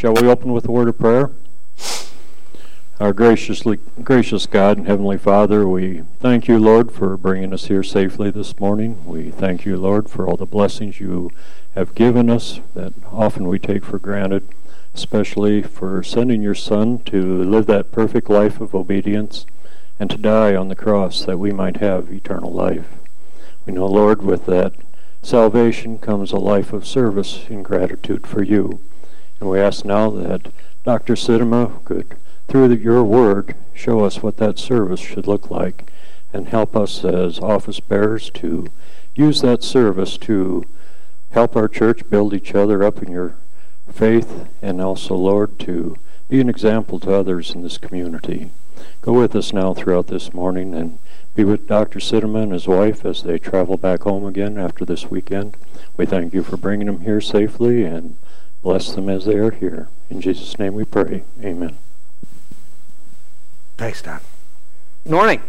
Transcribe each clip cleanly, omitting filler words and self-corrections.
Shall we open with a word of prayer? Our gracious God and Heavenly Father, we thank you, Lord, for bringing us here safely this morning. We thank you, Lord, for all the blessings you have given us that often we take for granted, especially for sending your Son to live that perfect life of obedience and to die on the cross that we might have eternal life. We know, Lord, with that salvation comes a life of service in gratitude for you. And we ask now that Dr. Siddema could, through your word, show us what that service should look like and help us as office bearers to use that service to help our church build each other up in your faith, and also, Lord, to be an example to others in this community. Go with us now throughout this morning and be with Dr. Siddema and his wife as they travel back home again after this weekend. We thank you for bringing them here safely and bless them as they are here. In Jesus' name we pray. Amen. Thanks, Don. Morning.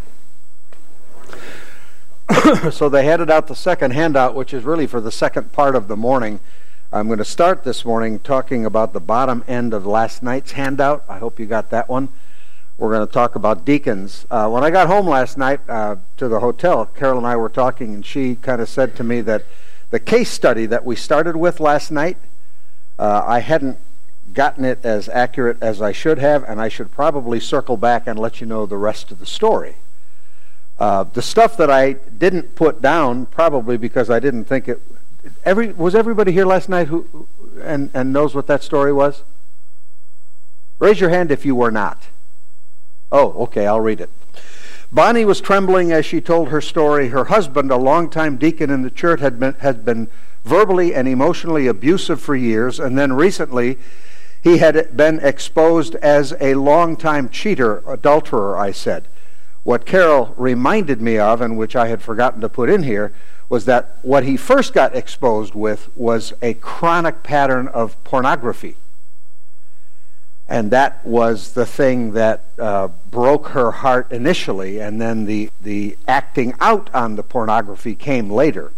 So they handed out the second handout, which is really for the second part of the morning. I'm going to start this morning talking about the bottom end of last night's handout. I hope you got that one. We're going to talk about deacons. When I got home last night to the hotel, Carol and I were talking, and she kind of said to me that the case study that we started with last night, I hadn't gotten it as accurate as I should have, and I should probably circle back and let you know the rest of the story. The stuff that I didn't put down, probably because I didn't think it... Was everybody here last night who and knows what that story was? Raise your hand if you were not. Oh, okay, I'll read it. Bonnie was trembling as she told her story. Her husband, a longtime deacon in the church, had been verbally and emotionally abusive for years, and then recently he had been exposed as a longtime cheater, adulterer, I said. What Carol reminded me of, and which I had forgotten to put in here, was that what he first got exposed with was a chronic pattern of pornography. And that was the thing that broke her heart initially, and then the acting out on the pornography came later.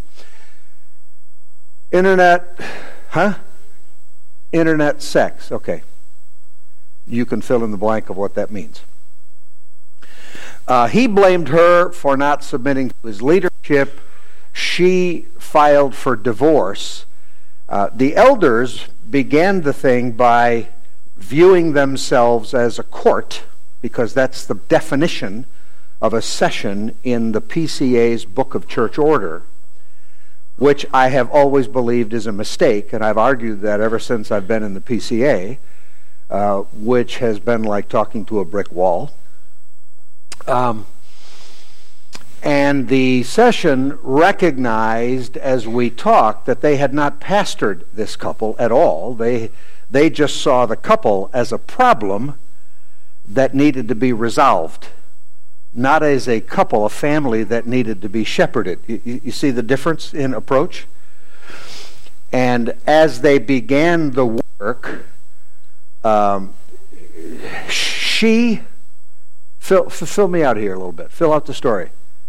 Internet sex. Okay. You can fill in the blank of what that means. He blamed her for not submitting to his leadership. She filed for divorce. The elders began the thing by viewing themselves as a court, because that's the definition of a session in the PCA's Book of Church Order, which I have always believed is a mistake, and I've argued that ever since I've been in the PCA, which has been like talking to a brick wall. And the session recognized as we talked that they had not pastored this couple at all. They just saw the couple as a problem that needed to be resolved, not as a couple, a family that needed to be shepherded. You see the difference in approach? And as they began the work, she... Fill me out here a little bit. Fill out the story.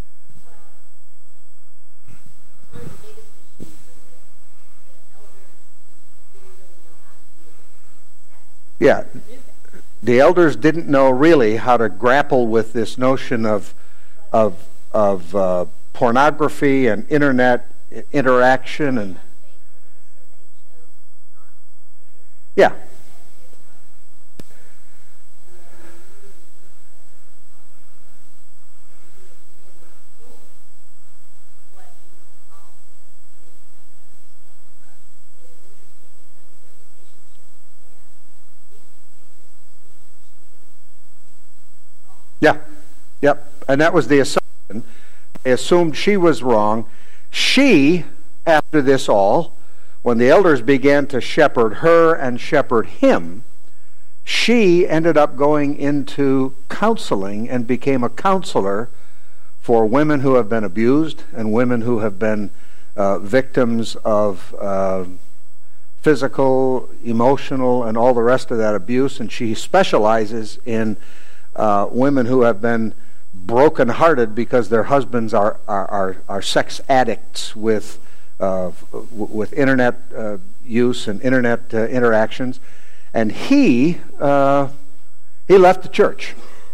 Yeah, the elders didn't know really how to grapple with this notion of pornography and internet interaction, and yeah. Yeah, yep, and that was the assumption. They assumed she was wrong. She, after this all, when the elders began to shepherd her and shepherd him, she ended up going into counseling and became a counselor for women who have been abused and women who have been victims of physical, emotional, and all the rest of that abuse. And she specializes in women who have been broken-hearted because their husbands are sex addicts with internet use and internet interactions. And he left the church.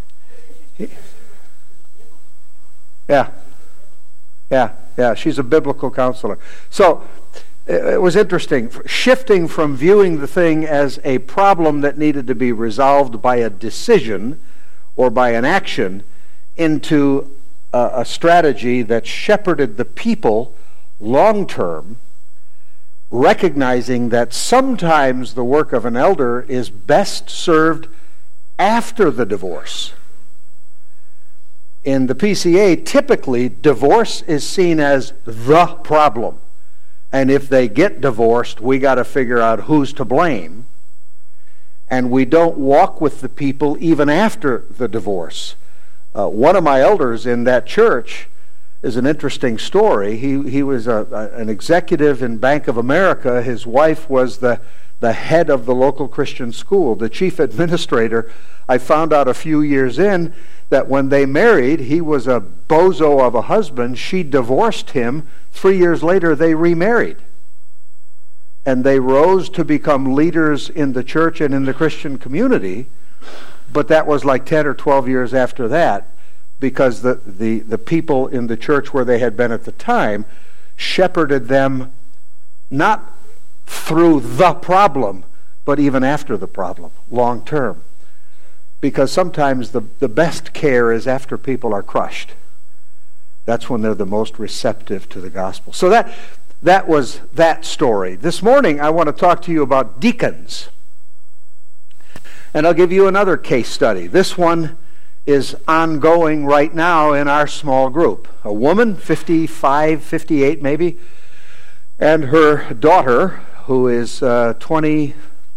Yeah. She's a biblical counselor. So it was interesting, shifting from viewing the thing as a problem that needed to be resolved by a decision or by an action into a strategy that shepherded the people long term, recognizing that sometimes the work of an elder is best served after the divorce. In the PCA, typically, divorce is seen as the problem. And if they get divorced, we got to figure out who's to blame. And we don't walk with the people even after the divorce. One of my elders in that church is an interesting story. He was an executive in Bank of America. His wife was the head of the local Christian school, the chief administrator. I found out a few years in that when they married, he was a bozo of a husband. She divorced him. 3 years later, they remarried. And they rose to become leaders in the church and in the Christian community. But that was like 10 or 12 years after that, because the people in the church where they had been at the time shepherded them not through the problem, but even after the problem, long term. Because sometimes the best care is after people are crushed. That's when they're the most receptive to the gospel. So that was that story. This morning I want to talk to you about deacons. And I'll give you another case study. This one is ongoing right now in our small group. A woman, 55, 58 maybe, and her daughter, who is 24,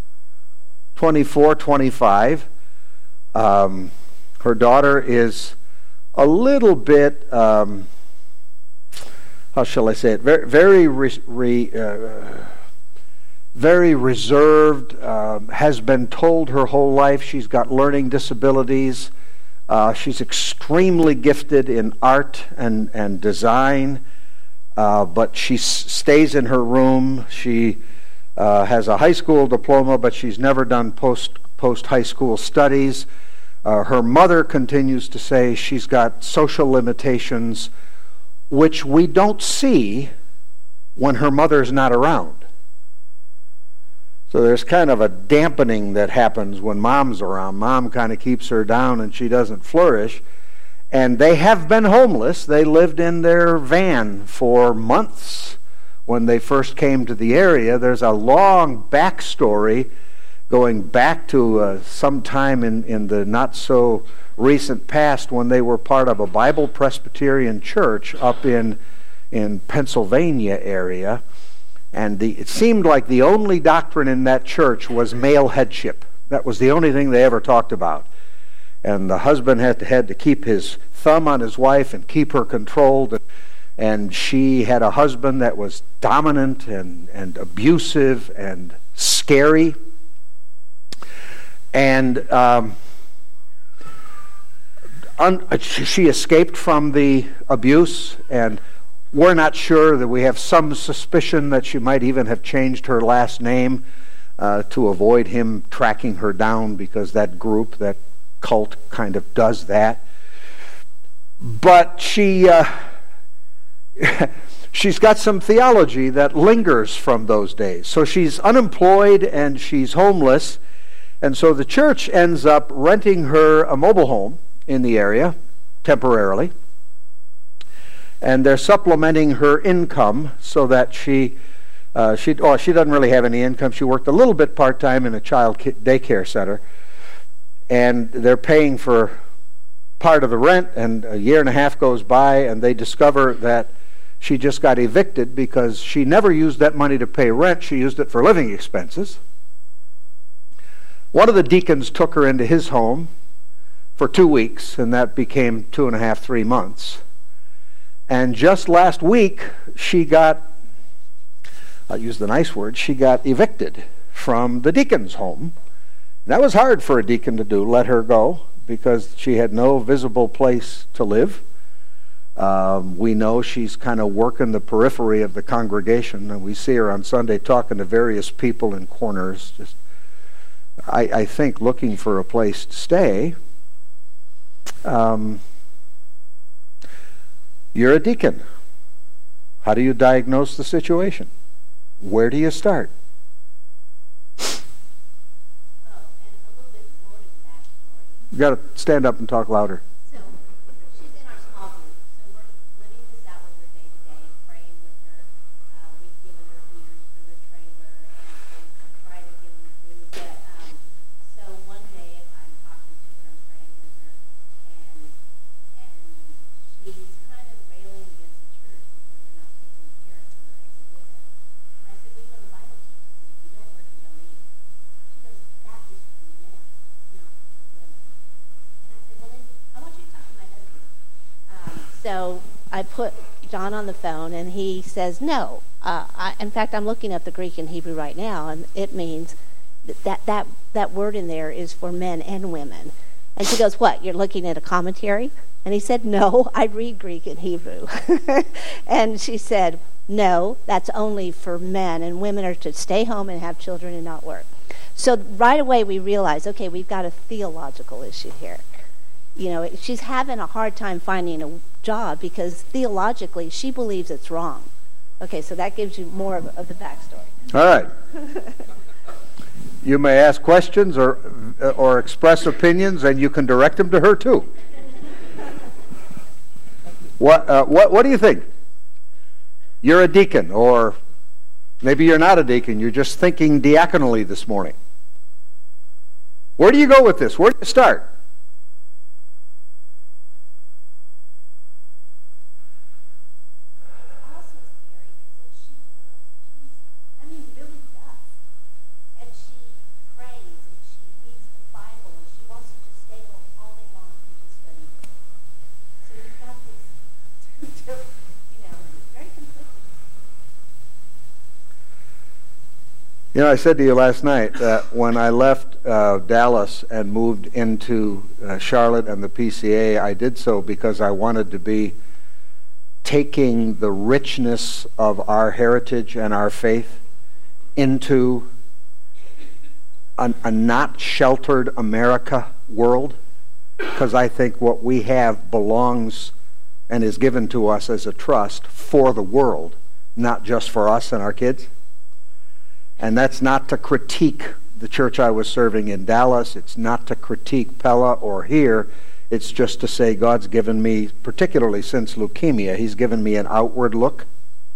25. Her daughter is a little bit, how shall I say it, very reserved, has been told her whole life she's got learning disabilities. She's extremely gifted in art and design, but she stays in her room. She has a high school diploma, but she's never done post-high school studies. Her mother continues to say she's got social limitations, which we don't see when her mother's not around. So there's kind of a dampening that happens when mom's around. Mom kind of keeps her down and she doesn't flourish. And they have been homeless. They lived in their van for months when they first came to the area. There's a long backstory going back to some time in the not-so-recent past when they were part of a Bible Presbyterian church up in Pennsylvania area. And it seemed like the only doctrine in that church was male headship. That was the only thing they ever talked about. And the husband had to keep his thumb on his wife and keep her controlled. And she had a husband that was dominant and abusive and scary. And she escaped from the abuse, and we're not sure. That we have some suspicion that she might even have changed her last name to avoid him tracking her down, because that group, that cult, kind of does that. But she's got some theology that lingers from those days. So she's unemployed and she's homeless. And so the church ends up renting her a mobile home in the area temporarily. And they're supplementing her income so that she doesn't really have any income. She worked a little bit part-time in a child daycare center. And they're paying for part of the rent, and a year and a half goes by, and they discover that she just got evicted because she never used that money to pay rent. She used it for living expenses. One of the deacons took her into his home for 2 weeks, and that became 2.5, 3 months. And just last week, she got, I'll use the nice word, she got evicted from the deacon's home. That was hard for a deacon to do, let her go, because she had no visible place to live. We know she's kind of working the periphery of the congregation, and we see her on Sunday talking to various people in corners, just I think, looking for a place to stay, you're a deacon. How do you diagnose the situation? Where do you start? You got to stand up and talk louder. So she's in our small group. So we're living this out with her day to day, praying with her. We've given her ears for the trailer and try to give them food. But so one day I'm talking to her and praying with her, and she's kind of railing against the church because they're not taking care of her as a widow. And I said, well, the Bible teaches that if you don't work, you don't eat. She goes, that is for men, not for women. And I said, well, then I want you to talk to my husband. So I put John on the phone, and he says, no. In fact, I'm looking up the Greek and Hebrew right now, and it means that word in there is for men and women. And she goes, what, you're looking at a commentary? And he said, no, I read Greek and Hebrew. And she said, no, that's only for men, and women are to stay home and have children and not work. So right away we realized, okay, we've got a theological issue here. You know, she's having a hard time finding a job because theologically she believes it's wrong. Okay, so that gives you more of the backstory. All right. You may ask questions or express opinions, and you can direct them to her too. What do you think? You're a deacon, or maybe you're not a deacon. You're just thinking diaconally this morning. Where do you go with this? Where do you start? Also scary because she loves Jesus. I mean, really does. And she prays and she reads the Bible and she wants to just stay home all day long and just study it. So you've got this, it's very conflicting. You know, I said to you last night that when I left Dallas and moved into Charlotte and the PCA, I did so because I wanted to be taking the richness of our heritage and our faith into a not sheltered America world, because I think what we have belongs and is given to us as a trust for the world, not just for us and our kids. And that's not to critique the church I was serving in Dallas. It's not to critique Pella or here. It's just to say God's given me, particularly since leukemia, He's given me an outward look.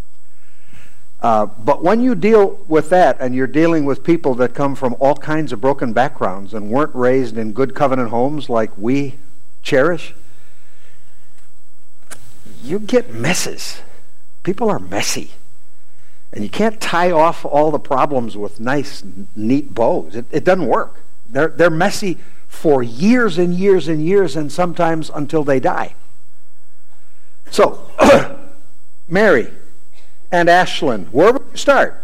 But when you deal with that, and you're dealing with people that come from all kinds of broken backgrounds and weren't raised in good covenant homes like we cherish, you get messes. People are messy. And you can't tie off all the problems with nice, neat bows. It doesn't work. They're messy for years and years and years, and sometimes until they die. So, Mary and Ashlyn, where would you start?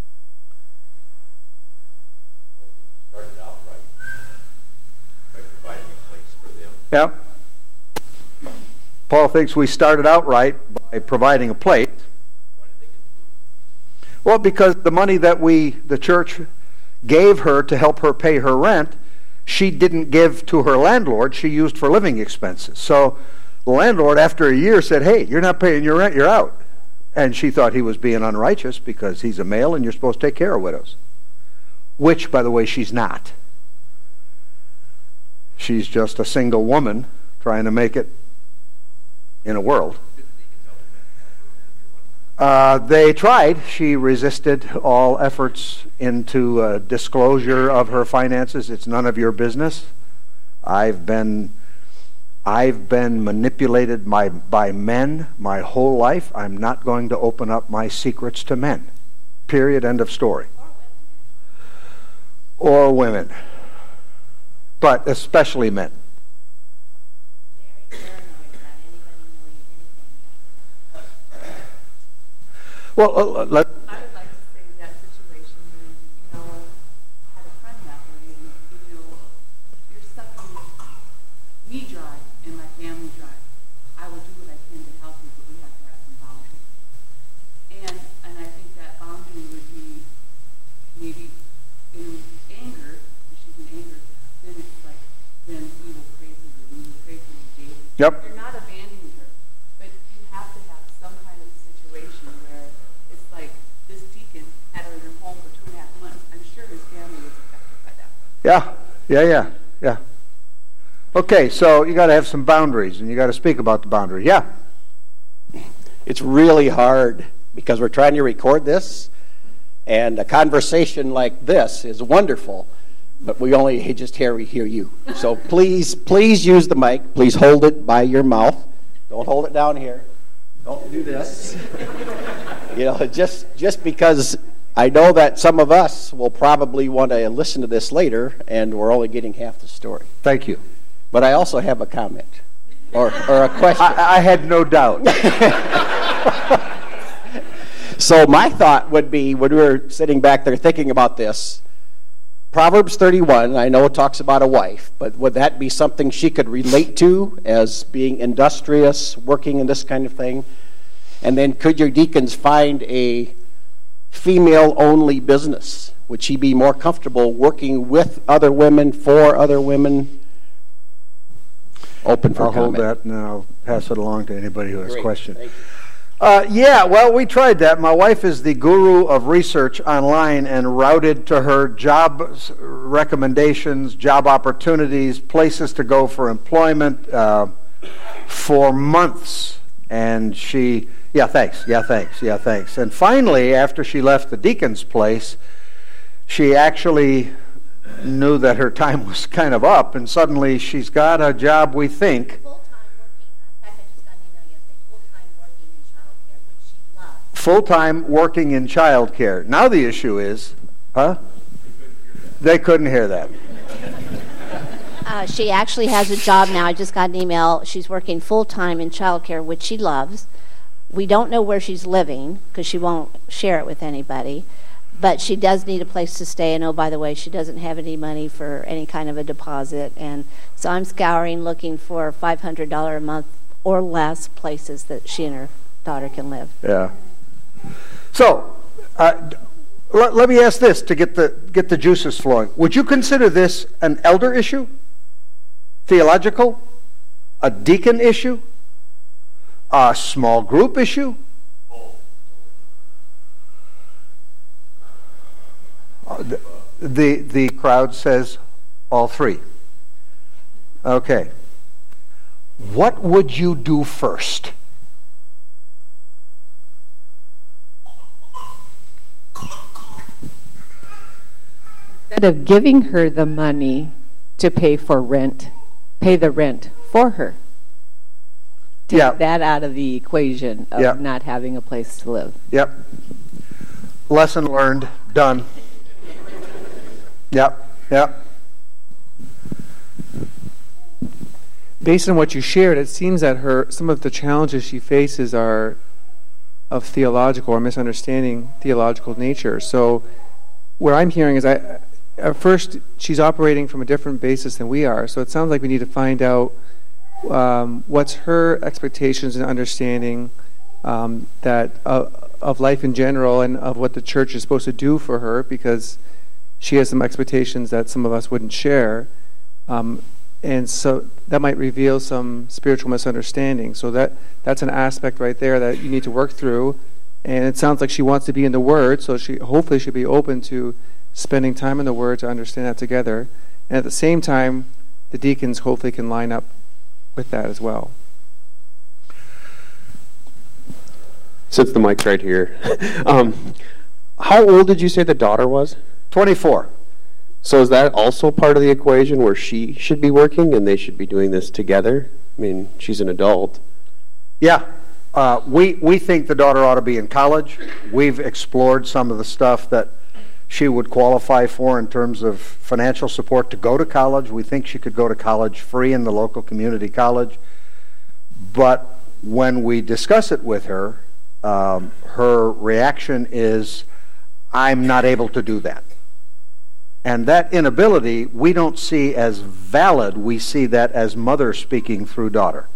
Started out right by providing a place for them. Yeah. Paul thinks we started out right by providing a place. Why did they get the food? Well, because the money that the church gave her to help her pay her rent, she didn't give to her landlord. She used for living expenses. So the landlord, after a year, said, hey, you're not paying your rent, you're out. And she thought he was being unrighteous because he's a male and you're supposed to take care of widows. Which, by the way, she's not. She's just a single woman trying to make it in a world. They tried. She resisted all efforts into disclosure of her finances. It's none of your business. I've been manipulated by men my whole life. I'm not going to open up my secrets to men. Period. End of story. Or women. But especially men. Very paranoid about anybody knowing anything. Well, I would like to say in that situation when, had a friend that way, and, you're sucking me dry and my family dry. I will do what I can to help you, but we have to have some boundaries. And I think that boundary would be maybe in anger, if she's Yep. You're not abandoning her, but you have to have some kind of situation where it's like this deacon had her in her home for 2.5 months. I'm sure his family was affected by that. Yeah. Okay, so you got to have some boundaries, and you got to speak about the boundaries. Yeah. It's really hard because we're trying to record this, and a conversation like this is wonderful, but we only just hear you. So please use the mic. Please hold it by your mouth. Don't hold it down here. Don't do this. Just because I know that some of us will probably want to listen to this later, and we're only getting half the story. Thank you. But I also have a comment or a question. I had no doubt. So my thought would be, when we were sitting back there thinking about this, Proverbs 31, I know it talks about a wife, but would that be something she could relate to as being industrious, working in this kind of thing? And then could your deacons find a female-only business? Would she be more comfortable working with other women, for other women? Open for I'll comment. hold that, and I'll pass it along to anybody who has Great. questions. Thank you. Well, we tried that. My wife is the guru of research online and routed to her job recommendations, job opportunities, places to go for employment for months. And she, thanks. And finally, after she left the deacon's place, she actually knew that her time was kind of up, and suddenly she's got a job, we think, Full-time working in childcare, which she loves. full-time working in childcare. Now the issue is, They couldn't hear that. She actually has a job now. I just got an email. She's working full-time in childcare, which she loves. We don't know where she's living because she won't share it with anybody. But she does need a place to stay. And, oh, by the way, she doesn't have any money for any kind of a deposit. And so I'm scouring, looking for $500 a month or less places that she and her daughter can live. Yeah. So, let me ask this to get the juices flowing. Would you consider this an elder issue? Theological? A deacon issue? A small group issue? The crowd says all three. Okay. What would you do first? Instead of giving her the money to pay for rent, pay the rent for her. Take that out of the equation of not having a place to live. Yep. Lesson learned. Done. Yep. Based on what you shared, it seems that some of the challenges she faces are of theological or misunderstanding theological nature. So what I'm hearing is at first she's operating from a different basis than we are. So it sounds like we need to find out what's her expectations and understanding that of life in general and of what the church is supposed to do for her, because she has some expectations that some of us wouldn't share. And so that might reveal some spiritual misunderstanding. So that's an aspect right there that you need to work through. And it sounds like she wants to be in the Word, so she hopefully should be open to spending time in the Word to understand that together. And at the same time, the deacons hopefully can line up with that as well. Since the mic's right here, how old did you say the daughter was? 24. So is that also part of the equation where she should be working and they should be doing this together? I mean, she's an adult. Yeah. We think the daughter ought to be in college. We've explored some of the stuff that she would qualify for in terms of financial support to go to college. We think she could go to college free in the local community college. But when we discuss it with her, her reaction is, I'm not able to do that. And that inability we don't see as valid. We see that as mother speaking through daughter.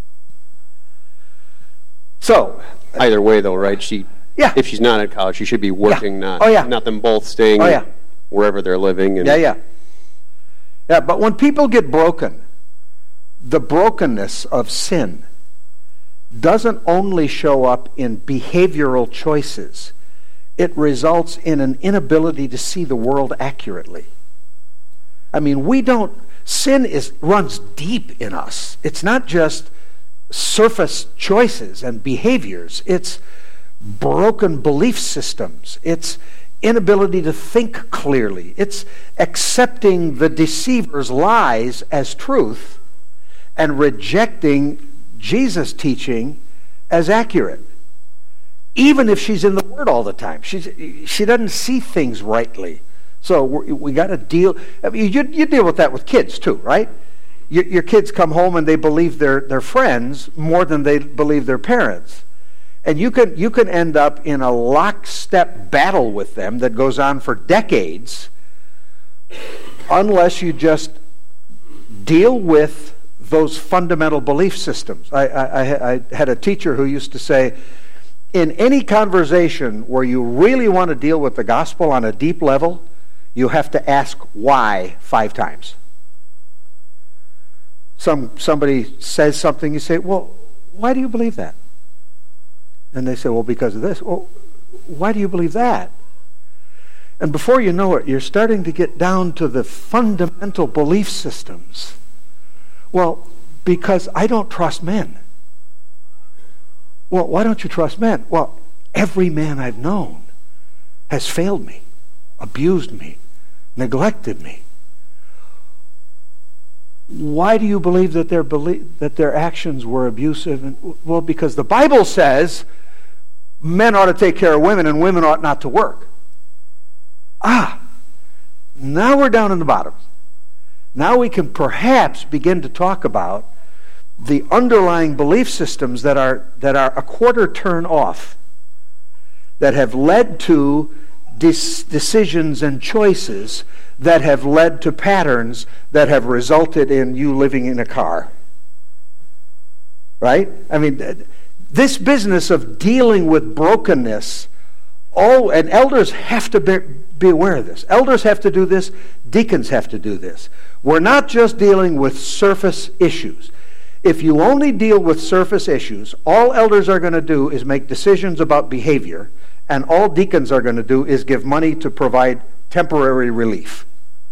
So either way, though, right? If she's not at college, she should be working, not them both staying wherever they're living. And Yeah, but when people get broken, the brokenness of sin doesn't only show up in behavioral choices. It results in an inability to see the world accurately. I mean, sin runs deep in us. It's not just surface choices and behaviors. It's broken belief systems. It's inability to think clearly. It's accepting the deceiver's lies as truth and rejecting Jesus' teaching as accurate. Even if she's in the Word all the time. She doesn't see things rightly. So we got to deal. I mean, you deal with that with kids too, right? Your kids come home and they believe their friends more than they believe their parents. And you can end up in a lockstep battle with them that goes on for decades unless you just deal with those fundamental belief systems. I had a teacher who used to say, in any conversation where you really want to deal with the gospel on a deep level, you have to ask why 5 times. Somebody says something, you say, well, why do you believe that? And they say, well, because of this. Well, why do you believe that? And before you know it, you're starting to get down to the fundamental belief systems. Well, because I don't trust men. Well, why don't you trust men? Well, every man I've known has failed me, abused me, neglected me. Why do you believe that their actions were abusive? Well, because the Bible says men ought to take care of women and women ought not to work. Now we're down in the bottom. Now we can perhaps begin to talk about the underlying belief systems that are a quarter turn off, that have led to decisions and choices that have led to patterns that have resulted in you living in a car. Right? I mean, this business of dealing with brokenness, and elders have to be aware of this. Elders have to do this. Deacons have to do this. We're not just dealing with surface issues. If you only deal with surface issues, all elders are going to do is make decisions about behavior, and all deacons are going to do is give money to provide temporary relief.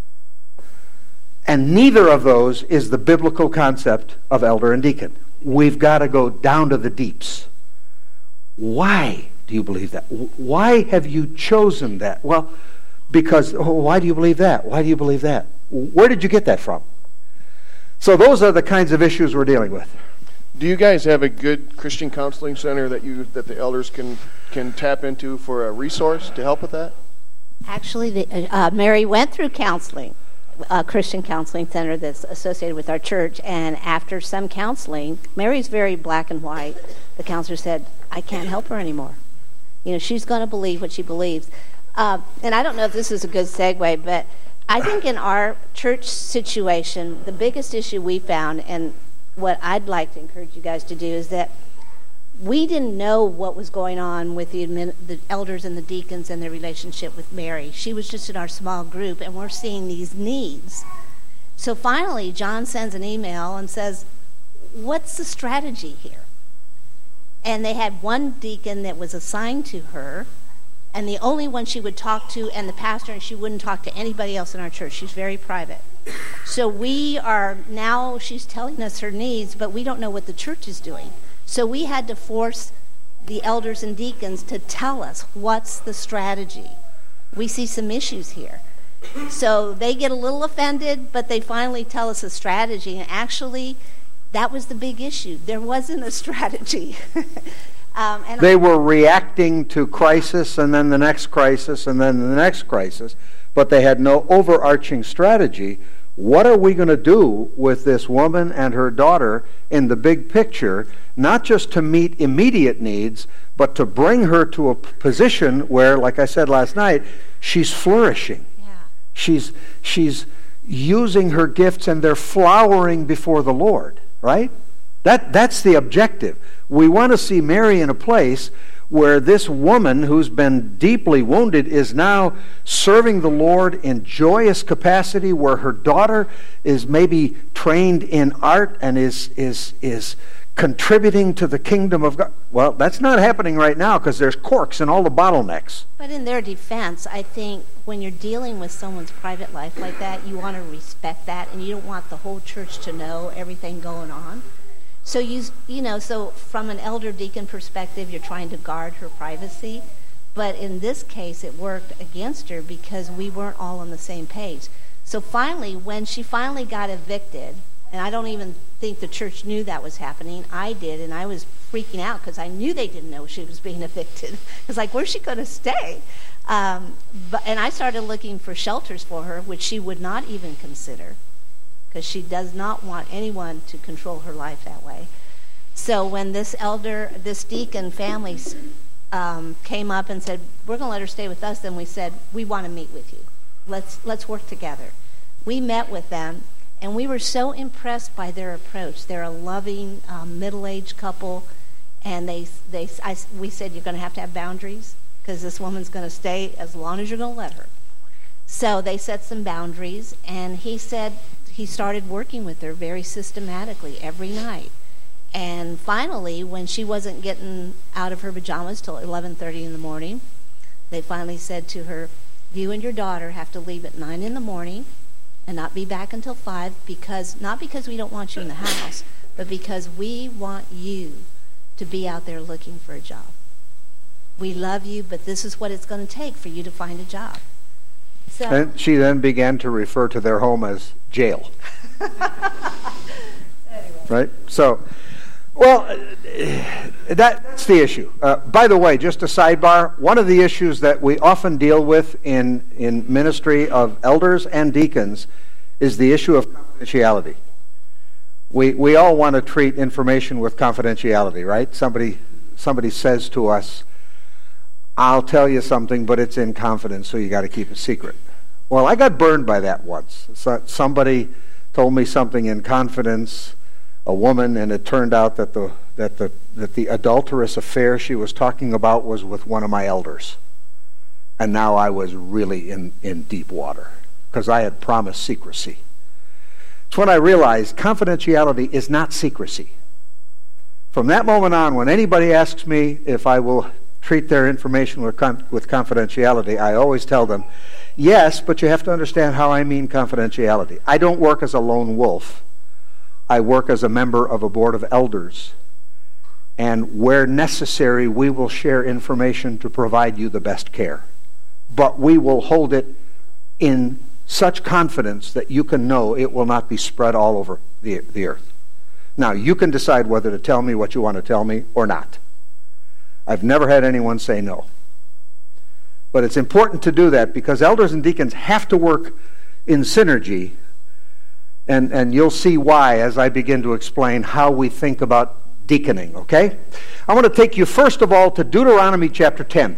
And neither of those is the biblical concept of elder and deacon. We've got to go down to the deeps. Why do you believe that? Why have you chosen that? Well, because, why do you believe that? Why do you believe that? Where did you get that from? So those are the kinds of issues we're dealing with. Do you guys have a good Christian counseling center that the elders can tap into for a resource to help with that? Actually, Mary went through counseling, a Christian counseling center that's associated with our church, and after some counseling, Mary's very black and white. The counselor said, I can't help her anymore. She's going to believe what she believes. And I don't know if this is a good segue, but I think in our church situation, the biggest issue we found, and what I'd like to encourage you guys to do, is that we didn't know what was going on with the elders and the deacons and their relationship with Mary. She was just in our small group, and we're seeing these needs. So finally, John sends an email and says, what's the strategy here? And they had one deacon that was assigned to her, and the only one she would talk to, and the pastor, and she wouldn't talk to anybody else in our church. She's very private. So she's telling us her needs, but we don't know what the church is doing. So we had to force the elders and deacons to tell us what's the strategy. We see some issues here. So they get a little offended, but they finally tell us a strategy. And actually, that was the big issue. There wasn't a strategy. They were reacting to crisis, and then the next crisis, and then the next crisis, but they had no overarching strategy. What are we going to do with this woman and her daughter in the big picture, not just to meet immediate needs, but to bring her to a position where, like I said last night, she's flourishing. Yeah. She's using her gifts, and they're flowering before the Lord, right? That's the objective. We want to see Mary in a place where this woman who's been deeply wounded is now serving the Lord in joyous capacity, where her daughter is maybe trained in art and is contributing to the kingdom of God. Well, that's not happening right now because there's corks in all the bottlenecks. But in their defense, I think when you're dealing with someone's private life like that, you want to respect that, and you don't want the whole church to know everything going on. So so from an elder deacon perspective, you're trying to guard her privacy. But in this case, it worked against her because we weren't all on the same page. So finally, when she finally got evicted, and I don't even think the church knew that was happening. I did, and I was freaking out because I knew they didn't know she was being evicted. It's like, where's she going to stay? And I started looking for shelters for her, which she would not even consider, because she does not want anyone to control her life that way. So when this deacon family came up and said, we're going to let her stay with us, then we said, we want to meet with you. Let's work together. We met with them, and we were so impressed by their approach. They're a loving, middle-aged couple, and we said, you're going to have boundaries, because this woman's going to stay as long as you're going to let her. So they set some boundaries, and he said he started working with her very systematically every night. And finally, when she wasn't getting out of her pajamas till 11:30 in the morning, they finally said to her, you and your daughter have to leave at 9 in the morning and not be back until 5, not because we don't want you in the house, but because we want you to be out there looking for a job. We love you, but this is what it's going to take for you to find a job. So, and she then began to refer to their home as jail. anyway. Right? So, well, that's the issue. By the way, just a sidebar, one of the issues that we often deal with in ministry of elders and deacons is the issue of confidentiality. We all want to treat information with confidentiality, right? Somebody says to us, I'll tell you something, but it's in confidence, so you got to keep it secret. Well, I got burned by that once. Somebody told me something in confidence, a woman, and it turned out that the adulterous affair she was talking about was with one of my elders. And now I was really in deep water because I had promised secrecy. It's when I realized confidentiality is not secrecy. From that moment on, when anybody asks me if I will treat their information with confidentiality, I always tell them, yes, but you have to understand how I mean confidentiality. I don't work as a lone wolf. I work as a member of a board of elders. And where necessary, we will share information to provide you the best care. But we will hold it in such confidence that you can know it will not be spread all over the earth. Now, you can decide whether to tell me what you want to tell me or not. I've never had anyone say no. But it's important to do that because elders and deacons have to work in synergy. And you'll see why as I begin to explain how we think about deaconing, okay? I want to take you first of all to Deuteronomy chapter 10.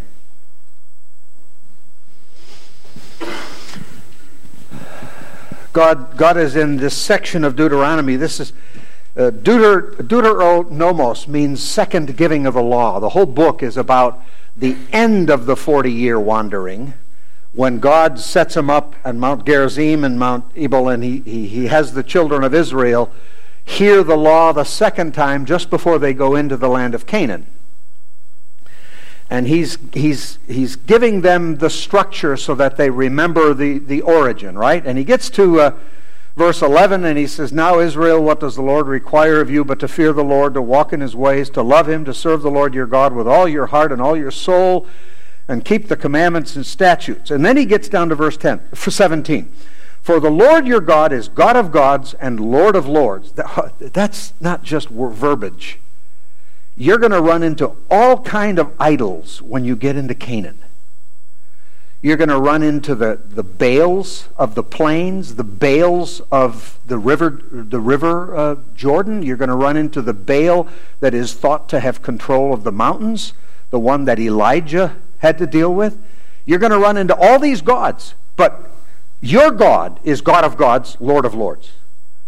God is in this section of Deuteronomy. This is Deuteronomos means second giving of the law. The whole book is about the end of the 40-year wandering, when God sets them up on Mount Gerizim and Mount Ebal, and he has the children of Israel hear the law the second time just before they go into the land of Canaan. And he's giving them the structure so that they remember the origin, right? And he gets to verse 11, and he says, now Israel, what does the Lord require of you but to fear the Lord, to walk in his ways, to love him, to serve the Lord your God with all your heart and all your soul, and keep the commandments and statutes. And then he gets down to verse 17. For the Lord your God is God of gods and Lord of lords. That's not just verbiage. You're going to run into all kind of idols when you get into Canaan. You're going to run into the Baals of the plains, the Baals of the river Jordan. You're going to run into the Baal that is thought to have control of the mountains, the one that Elijah had to deal with. You're going to run into all these gods, but your God is God of gods, Lord of lords.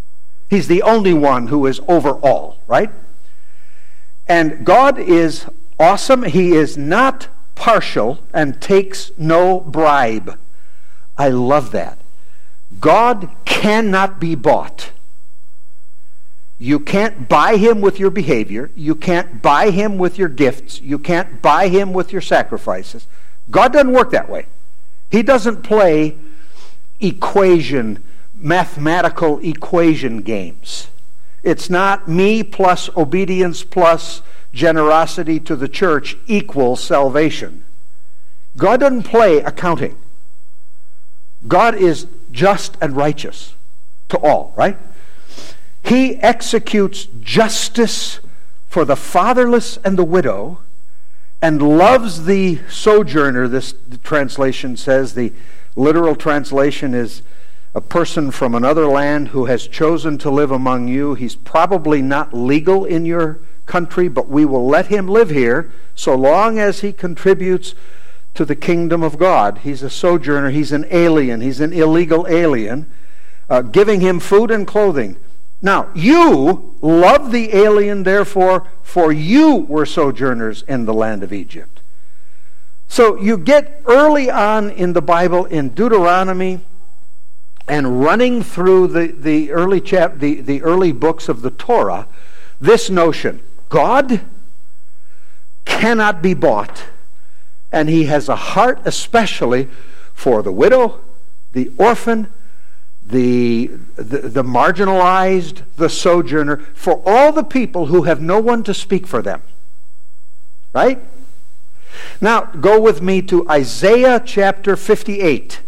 He's the only one who is over all, right? And God is Awesome. He is not partial and takes no bribe. I love that. God cannot be bought. You can't buy him with your behavior. You can't buy him with your gifts. You can't buy him with your sacrifices. God doesn't work that way. He doesn't play mathematical equation games. It's not me plus obedience plus generosity to the church equals salvation. God doesn't play accounting. God is just and righteous to all, right? He executes justice for the fatherless and the widow and loves the sojourner, the translation says. The literal translation is a person from another land who has chosen to live among you. He's probably not legal in your country, but we will let him live here so long as he contributes to the kingdom of God. He's a sojourner. He's an alien. He's an illegal alien. Giving him food and clothing. Now, you love the alien, therefore, for you were sojourners in the land of Egypt. So you get early on in the Bible, in Deuteronomy, and running through the early books of the Torah, this notion: God cannot be bought, and he has a heart especially for the widow, the orphan, the marginalized, the sojourner, for all the people who have no one to speak for them. Right? Now, go with me to Isaiah chapter 58.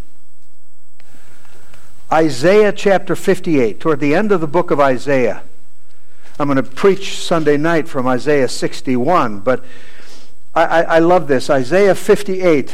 Isaiah chapter 58, toward the end of the book of Isaiah. I'm going to preach Sunday night from Isaiah 61, but I love this. Isaiah 58.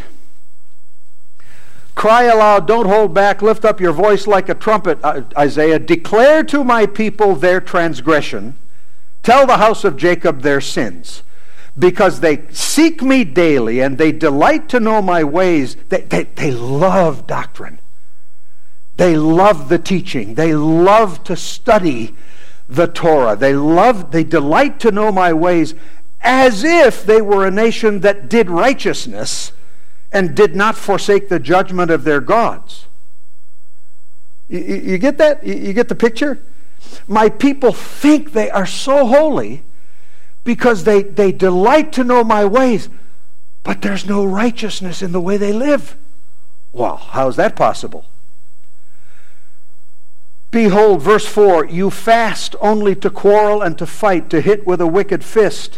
Cry aloud, don't hold back, lift up your voice like a trumpet, Isaiah. Declare to my people their transgression. Tell the house of Jacob their sins. Because they seek me daily and they delight to know my ways. They love doctrine. They love the teaching. They love to study the Torah. They delight to know my ways, as if they were a nation that did righteousness and did not forsake the judgment of their gods. You get that? You get the picture? My people think they are so holy because they delight to know my ways, but there's no righteousness in the way they live. Well, how is that possible? Behold, verse 4, you fast only to quarrel and to fight, to hit with a wicked fist.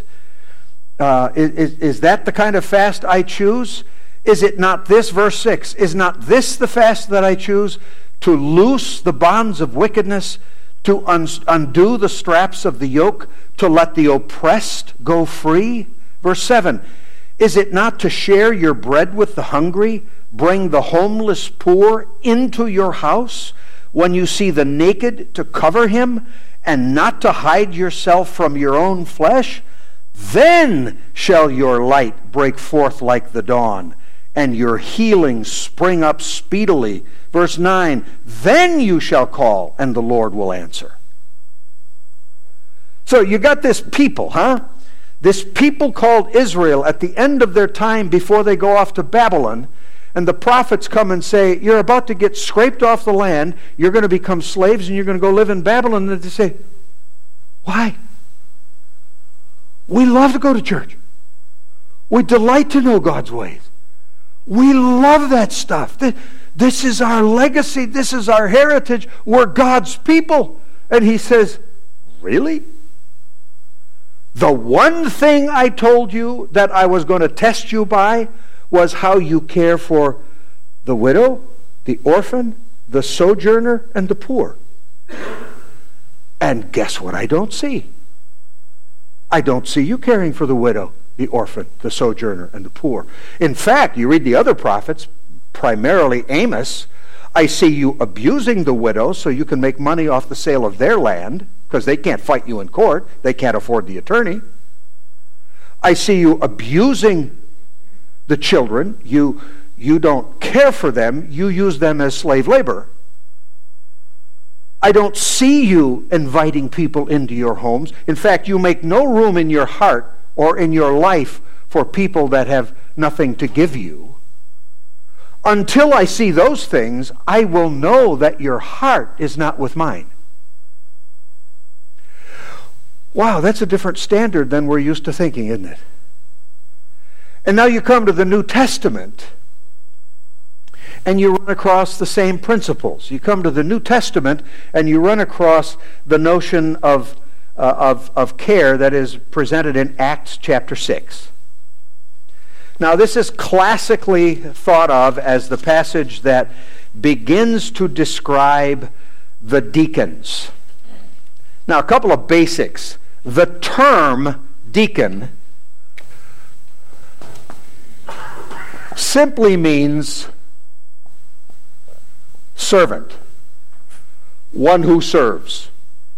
Is that the kind of fast I choose? Is it not this, verse 6, is not this the fast that I choose? To loose the bonds of wickedness, to undo the straps of the yoke, to let the oppressed go free? Verse 7, is it not to share your bread with the hungry, bring the homeless poor into your house? When you see the naked, to cover him, and not to hide yourself from your own flesh? Then shall your light break forth like the dawn, and your healing spring up speedily. Verse 9, then you shall call, and the Lord will answer. So you got this people, huh? This people called Israel at the end of their time before they go off to Babylon, and the prophets come and say, you're about to get scraped off the land, you're going to become slaves, and you're going to go live in Babylon. And they say, why? We love to go to church. We delight to know God's ways. We love that stuff. This is our legacy. This is our heritage. We're God's people. And he says, really? The one thing I told you that I was going to test you by was how you care for the widow, the orphan, the sojourner, and the poor. And guess what I don't see? I don't see you caring for the widow, the orphan, the sojourner, and the poor. In fact, you read the other prophets, primarily Amos, I see you abusing the widow so you can make money off the sale of their land, because they can't fight you in court. They can't afford the attorney. I see you abusing the children. You don't care for them. You use them as slave labor. I don't see you inviting people into your homes. In fact, you make no room in your heart or in your life for people that have nothing to give you. Until I see those things, I will know that your heart is not with mine. Wow, that's a different standard than we're used to thinking, isn't it? And now you come to the New Testament, and you run across the same principles. You come to the New Testament, and you run across the notion of care that is presented in Acts chapter 6. Now, this is classically thought of as the passage that begins to describe the deacons. Now, a couple of basics. The term deacon simply means servant, one who serves.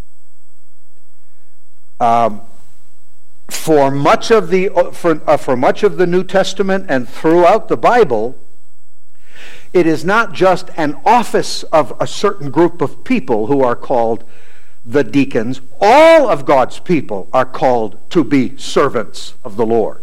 For much of the New Testament and throughout the Bible, it is not just an office of a certain group of people who are called the deacons. All of God's people are called to be servants of the Lord.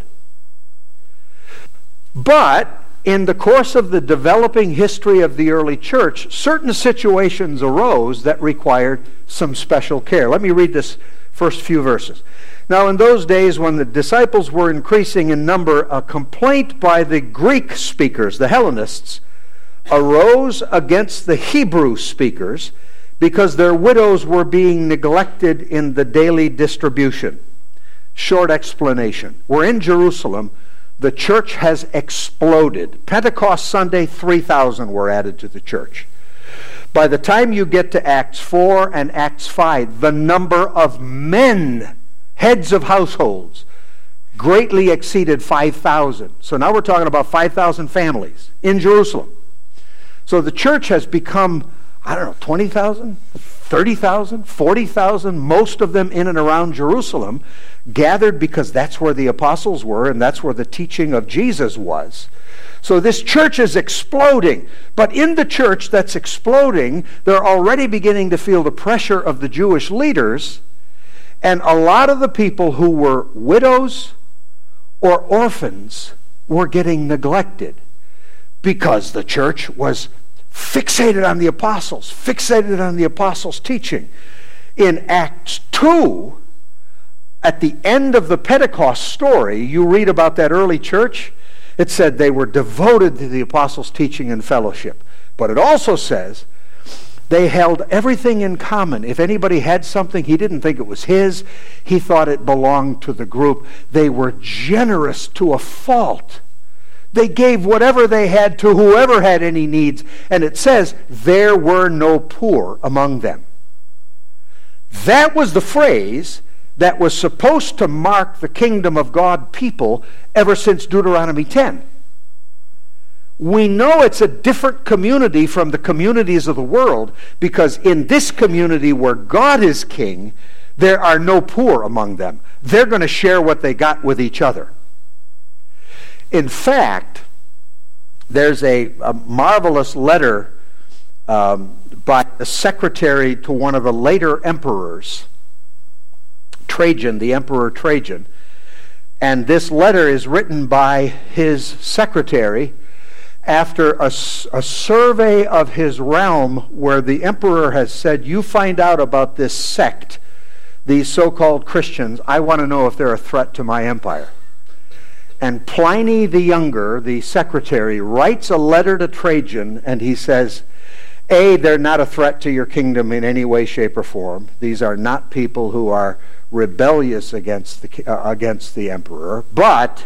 But in the course of the developing history of the early church, certain situations arose that required some special care. Let me read this first few verses. Now, in those days when the disciples were increasing in number, a complaint by the Greek speakers, the Hellenists, arose against the Hebrew speakers because their widows were being neglected in the daily distribution. Short explanation. We're in Jerusalem. The church has exploded. Pentecost Sunday, 3,000 were added to the church. By the time you get to Acts 4 and Acts 5, the number of men, heads of households, greatly exceeded 5,000. So now we're talking about 5,000 families in Jerusalem. So the church has become, 20,000, 30,000, 40,000, most of them in and around Jerusalem, gathered because that's where the apostles were and that's where the teaching of Jesus was. So this church is exploding. But in the church that's exploding, they're already beginning to feel the pressure of the Jewish leaders, and a lot of the people who were widows or orphans were getting neglected because the church was fixated on the apostles' teaching. In Acts 2, at the end of the Pentecost story, you read about that early church. It said they were devoted to the apostles' teaching and fellowship. But it also says they held everything in common. If anybody had something, he didn't think it was his. He thought it belonged to the group. They were generous to a fault. They gave whatever they had to whoever had any needs. And it says, there were no poor among them. That was the phrase that was supposed to mark the kingdom of God people ever since Deuteronomy 10. We know it's a different community from the communities of the world because in this community where God is king, there are no poor among them. They're going to share what they got with each other. In fact, there's a marvelous letter by the secretary to one of the later emperors, Trajan, the Emperor Trajan. And this letter is written by his secretary after a survey of his realm where the emperor has said, you find out about this sect, these so-called Christians. I want to know if they're a threat to my empire. And Pliny the Younger, the secretary, writes a letter to Trajan, and he says, A, they're not a threat to your kingdom in any way, shape, or form. These are not people who are rebellious against the emperor, but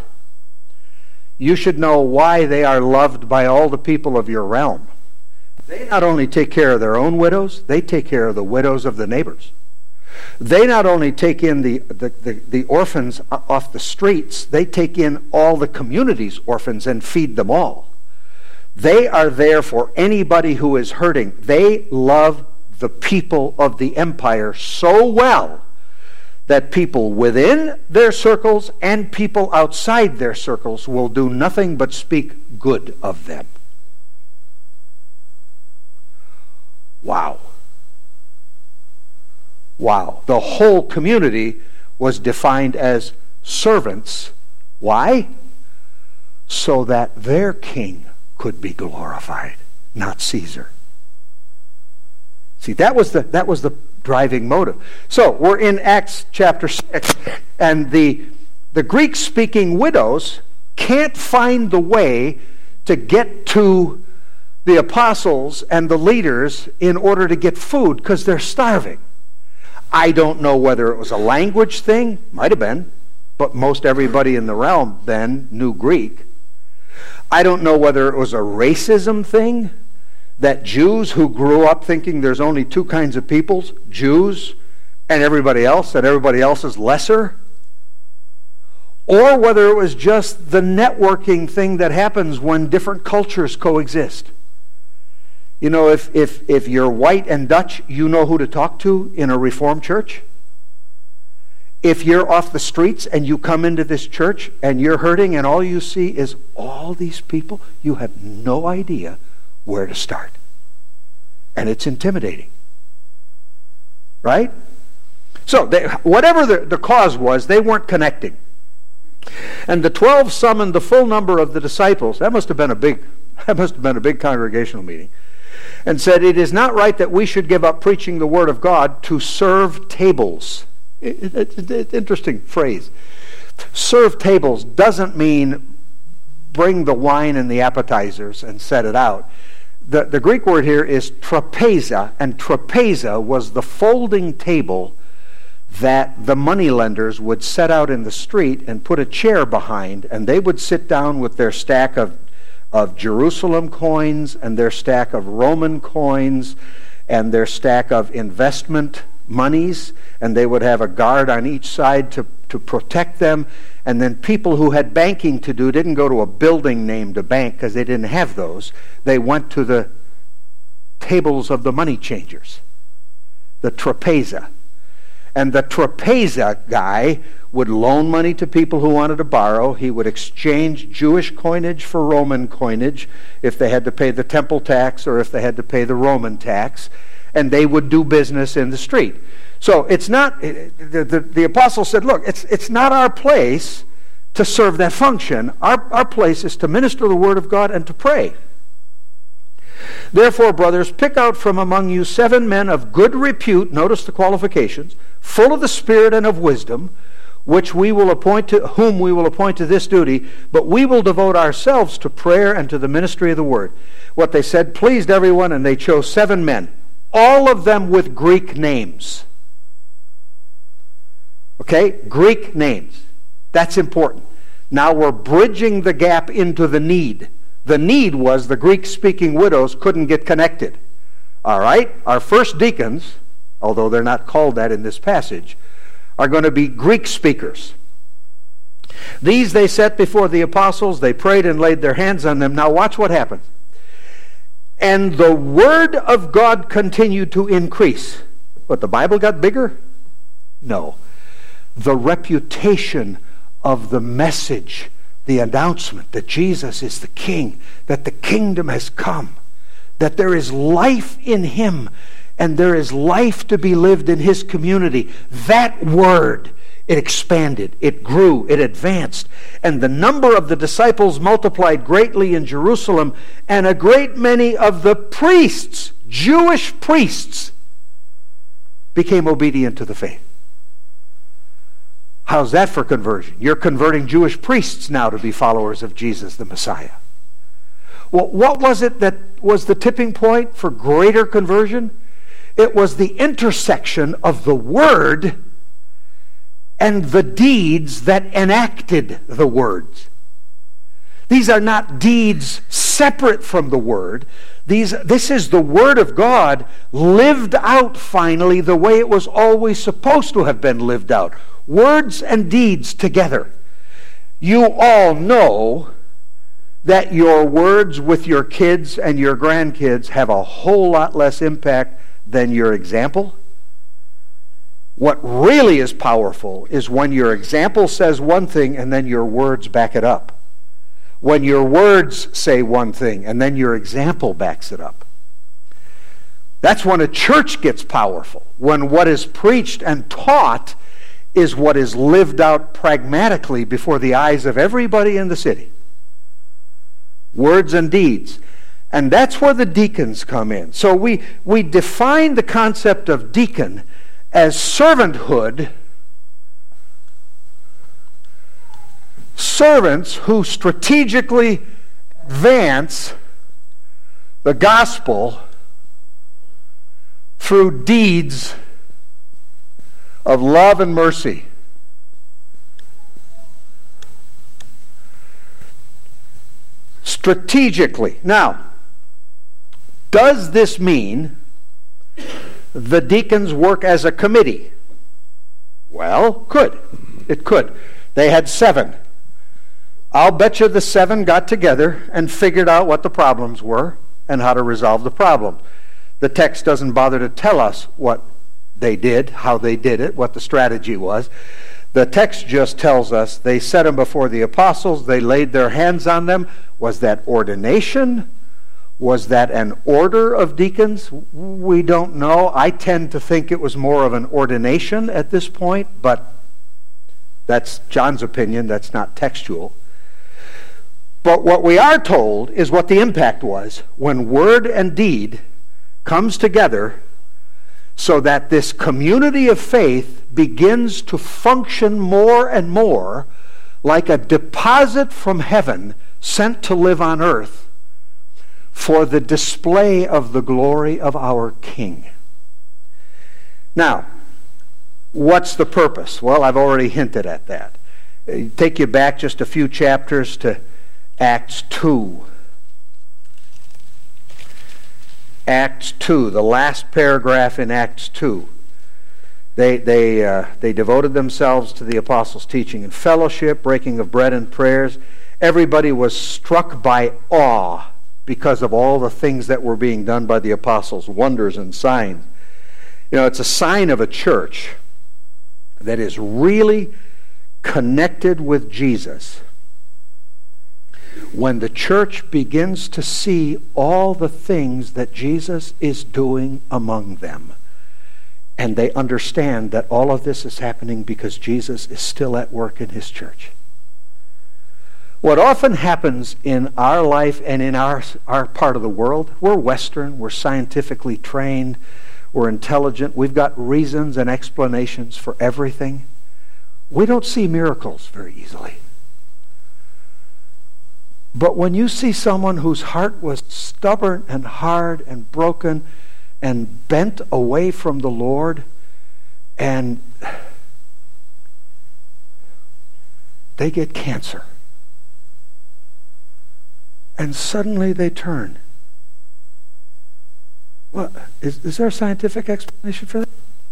you should know why they are loved by all the people of your realm. They not only take care of their own widows, they take care of the widows of the neighbors. They not only take in the orphans off the streets, they take in all the community's orphans and feed them all. They are there for anybody who is hurting. They love the people of the empire so well that people within their circles and people outside their circles will do nothing but speak good of them. Wow. Wow. The whole community was defined as servants Why? So that their king could be glorified, not Caesar. See, that was the driving motive. So we're in Acts chapter 6, and the Greek-speaking widows can't find the way to get to the apostles and the leaders in order to get food because they're starving. I don't know whether it was a language thing, might have been, but most everybody in the realm then knew Greek. I don't know whether it was a racism thing, that Jews who grew up thinking there's only two kinds of peoples, Jews and everybody else, that everybody else is lesser, or whether it was just the networking thing that happens when different cultures coexist. You know, if you're white and Dutch, you know who to talk to in a Reformed church. If you're off the streets and you come into this church and you're hurting and all you see is all these people, you have no idea where to start. And it's intimidating. Right? So, whatever the cause was, they weren't connecting. And the 12 summoned the full number of the disciples. That must have been a big congregational meeting. And said, "It is not right that we should give up preaching the word of God to serve tables." It's an interesting phrase. Serve tables doesn't mean bring the wine and the appetizers and set it out. The Greek word here is trapeza, and trapeza was the folding table that the moneylenders would set out in the street and put a chair behind, and they would sit down with their stack of Jerusalem coins and their stack of Roman coins and their stack of investment monies, and they would have a guard on each side to protect them. And then people who had banking to do didn't go to a building named a bank because they didn't have those. They went to the tables of the money changers, the trapeza. And the trapeza guy would loan money to people who wanted to borrow. He would exchange Jewish coinage for Roman coinage if they had to pay the temple tax or if they had to pay the Roman tax. And they would do business in the street. So it's not, the apostle said, look, it's not our place to serve that function. Our place is to minister the word of God and to pray. Therefore, brothers, pick out from among you 7 men of good repute, notice the qualifications, full of the Spirit and of wisdom, whom we will appoint to this duty, but we will devote ourselves to prayer and to the ministry of the word. What they said pleased everyone, and they chose 7 men, all of them with Greek names. Okay? Greek names. That's important. Now we're bridging the gap into the need. The need was the Greek-speaking widows couldn't get connected. All right? Our first deacons, although they're not called that in this passage, are going to be Greek speakers. These they set before the apostles. They prayed and laid their hands on them. Now watch what happens. And the word of God continued to increase. But the Bible got bigger? No. The reputation of the message, the announcement that Jesus is the King, that the kingdom has come, that there is life in Him, and there is life to be lived in His community. That word, it expanded, it grew, it advanced, and the number of the disciples multiplied greatly in Jerusalem, and a great many of the priests, Jewish priests, became obedient to the faith. How's that for conversion? You're converting Jewish priests now to be followers of Jesus the Messiah. Well, what was it that was the tipping point for greater conversion? It was the intersection of the Word and the deeds that enacted the words. These are not deeds separate from the Word. This is the Word of God lived out finally the way it was always supposed to have been lived out. Words and deeds together. You all know that your words with your kids and your grandkids have a whole lot less impact than your example. What really is powerful is when your example says one thing and then your words back it up. When your words say one thing and then your example backs it up. That's when a church gets powerful. When what is preached and taught is what is lived out pragmatically before the eyes of everybody in the city. Words and deeds. And that's where the deacons come in. So we define the concept of deacon as servanthood, servants who strategically advance the gospel through deeds of love and mercy. Strategically. Now, does this mean the deacons work as a committee? Well, it could. They had 7. I'll bet you the 7 got together and figured out what the problems were and how to resolve the problem. The text doesn't bother to tell us what they did, how they did it, what the strategy was. The text just tells us they set them before the apostles, they laid their hands on them. Was that ordination? Was that an order of deacons? We don't know. I tend to think it was more of an ordination at this point, but that's John's opinion. That's not textual. But what we are told is what the impact was when word and deed comes together so that this community of faith begins to function more and more like a deposit from heaven sent to live on earth for the display of the glory of our King. Now, what's the purpose? Well, I've already hinted at that. Take you back just a few chapters to Acts 2. Acts 2, the last paragraph in Acts 2. They devoted themselves to the apostles' teaching and fellowship, breaking of bread and prayers. Everybody was struck by awe because of all the things that were being done by the apostles, wonders and signs. You know, it's a sign of a church that is really connected with Jesus when the church begins to see all the things that Jesus is doing among them. And they understand that all of this is happening because Jesus is still at work in his church. What often happens in our life and in our part of the world, we're Western, we're scientifically trained, we're intelligent, we've got reasons and explanations for everything. We don't see miracles very easily. But when you see someone whose heart was stubborn and hard and broken and bent away from the Lord, and they get cancer, and suddenly they turn. Well, is there a scientific explanation for that?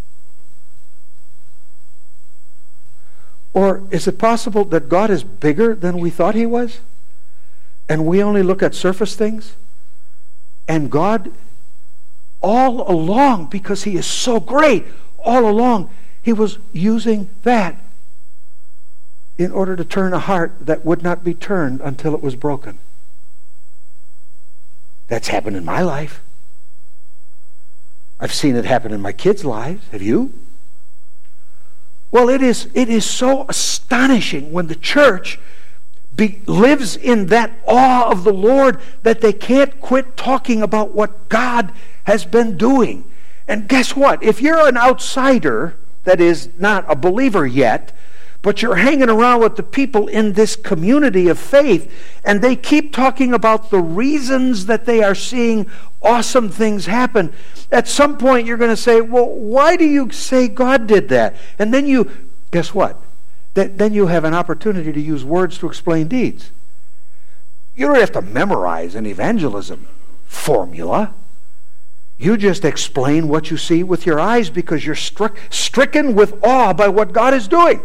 Or is it possible that God is bigger than we thought he was? And we only look at surface things? And God, all along, because he is so great, all along, he was using that in order to turn a heart that would not be turned until it was broken. That's happened in my life. I've seen it happen in my kids' lives. Have you? Well, it is so astonishing when the church lives in that awe of the Lord that they can't quit talking about what God has been doing. And guess what? If you're an outsider that is not a believer yet, but you're hanging around with the people in this community of faith, and they keep talking about the reasons that they are seeing awesome things happen, at some point you're going to say, well, why do you say God did that? And then you, guess what? Then you have an opportunity to use words to explain deeds. You don't have to memorize an evangelism formula. You just explain what you see with your eyes because you're stricken with awe by what God is doing.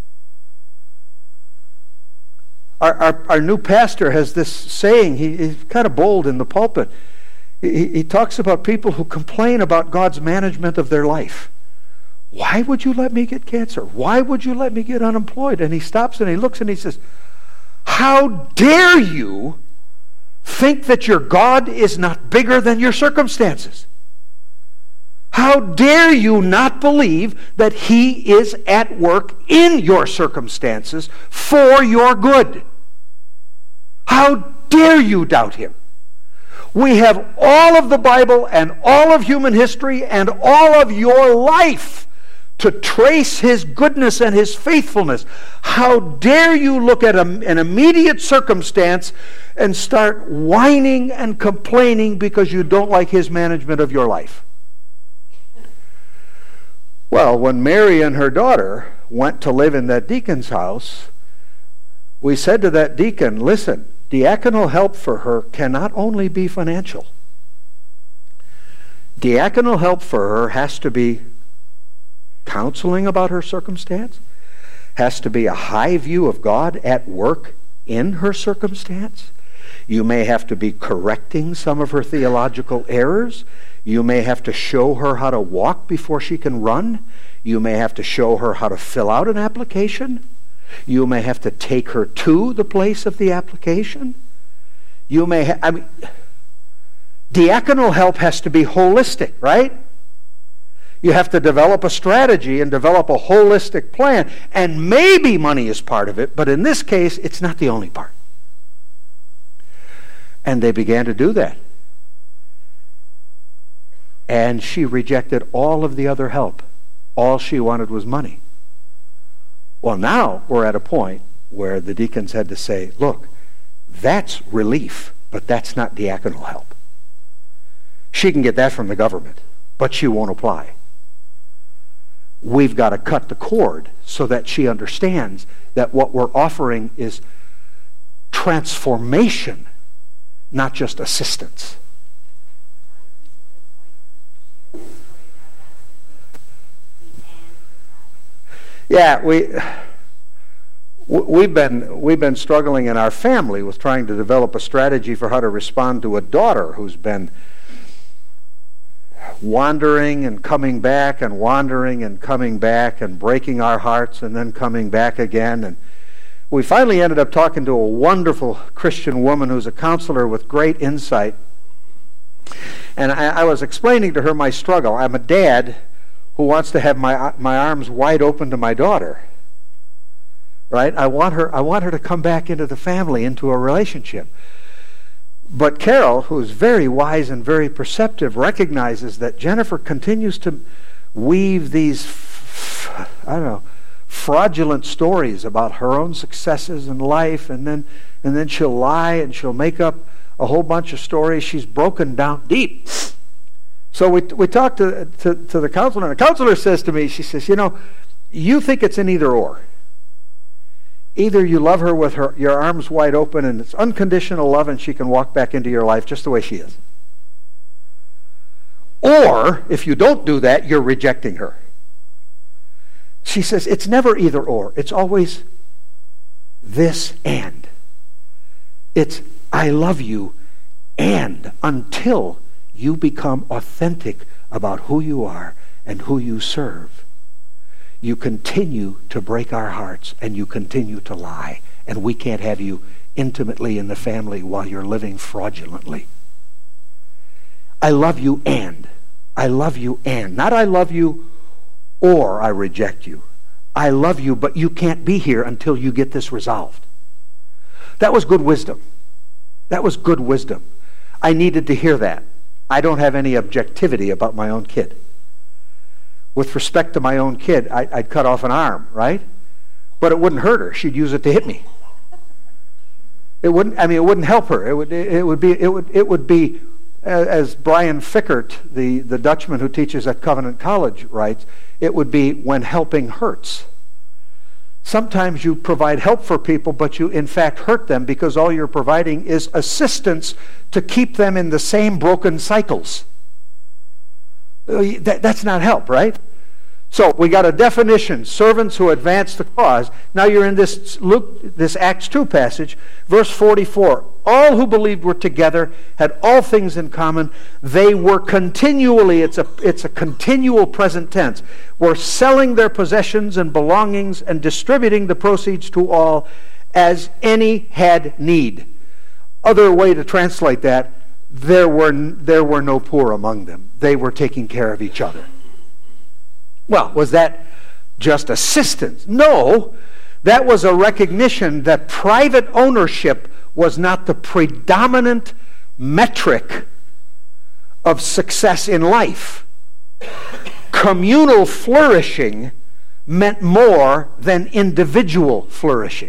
Our new pastor has this saying. He's kind of bold in the pulpit. He talks about people who complain about God's management of their life. Why would you let me get cancer? Why would you let me get unemployed? And he stops and he looks and he says, how dare you think that your God is not bigger than your circumstances? How dare you not believe that He is at work in your circumstances for your good? How dare you doubt Him? We have all of the Bible and all of human history and all of your life to trace His goodness and His faithfulness. How dare you look at an immediate circumstance and start whining and complaining because you don't like His management of your life? Well, when Mary and her daughter went to live in that deacon's house, we said to that deacon, listen, diaconal help for her cannot only be financial. Diaconal help for her has to be counseling about her circumstance, has to be a high view of God at work in her circumstance. You may have to be correcting some of her theological errors. You may have to show her how to walk before she can run. You may have to show her how to fill out an application. You may have to take her to the place of the application. You may diaconal help has to be holistic, right? You have to develop a strategy and develop a holistic plan. And maybe money is part of it, but in this case, it's not the only part. And they began to do that. And she rejected all of the other help. All she wanted was money. Well, now we're at a point where the deacons had to say, look, that's relief, but that's not diaconal help. She can get that from the government, but she won't apply. We've got to cut the cord so that she understands that what we're offering is transformation, not just assistance. Yeah, we've been struggling in our family with trying to develop a strategy for how to respond to a daughter who's been wandering and coming back and wandering and coming back and breaking our hearts and then coming back again. And we finally ended up talking to a wonderful Christian woman who's a counselor with great insight. And I was explaining to her my struggle. I'm a dad who wants to have my arms wide open to my daughter. Right? I want her to come back into the family, into a relationship. But Carol, who is very wise and very perceptive, recognizes that Jennifer continues to weave these, fraudulent stories about her own successes in life, and then she'll lie and she'll make up a whole bunch of stories. She's broken down deep. So we talked to the counselor, and the counselor says to me, she says, you think it's an either or. Either you love her with your arms wide open and it's unconditional love and she can walk back into your life just the way she is. Or, if you don't do that, you're rejecting her. She says, it's never either or. It's always this and. It's, I love you, and until you become authentic about who you are and who you serve, you continue to break our hearts and you continue to lie. And we can't have you intimately in the family while you're living fraudulently. I love you and. I love you and. Not I love you or I reject you. I love you, but you can't be here until you get this resolved. That was good wisdom. That was good wisdom. I needed to hear that. I don't have any objectivity about my own kid. With respect to my own kid, I'd cut off an arm, right? But it wouldn't hurt her. She'd use it to hit me. It wouldn't help her. It would be, as Brian Fickert, the Dutchman who teaches at Covenant College, writes, it would be when helping hurts. Sometimes you provide help for people, but you in fact hurt them because all you're providing is assistance to keep them in the same broken cycles. That's not help, right? So we got a definition: servants who advance the cause. Now you're in this Acts 2 passage, verse 44. All who believed were together, had all things in common. They were continually, it's a continual present tense, were selling their possessions and belongings and distributing the proceeds to all as any had need. Other way to translate that, there were no poor among them. They were taking care of each other. Well, was that just assistance? No, that was a recognition that private ownership was not the predominant metric of success in life. Communal flourishing meant more than individual flourishing.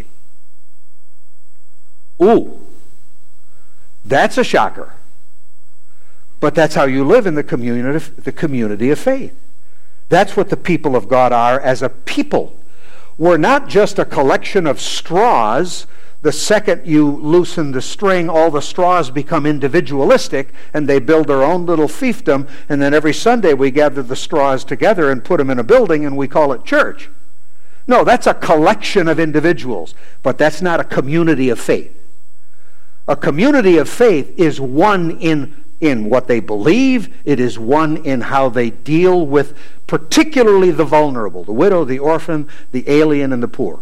Ooh, that's a shocker. But that's how you live in the community of faith. That's what the people of God are as a people. We're not just a collection of straws. The second you loosen the string, all the straws become individualistic, and they build their own little fiefdom, and then every Sunday we gather the straws together and put them in a building, and we call it church. No, that's a collection of individuals, but that's not a community of faith. A community of faith is one in what they believe. It is one in how they deal with particularly the vulnerable, the widow, the orphan, the alien, and the poor.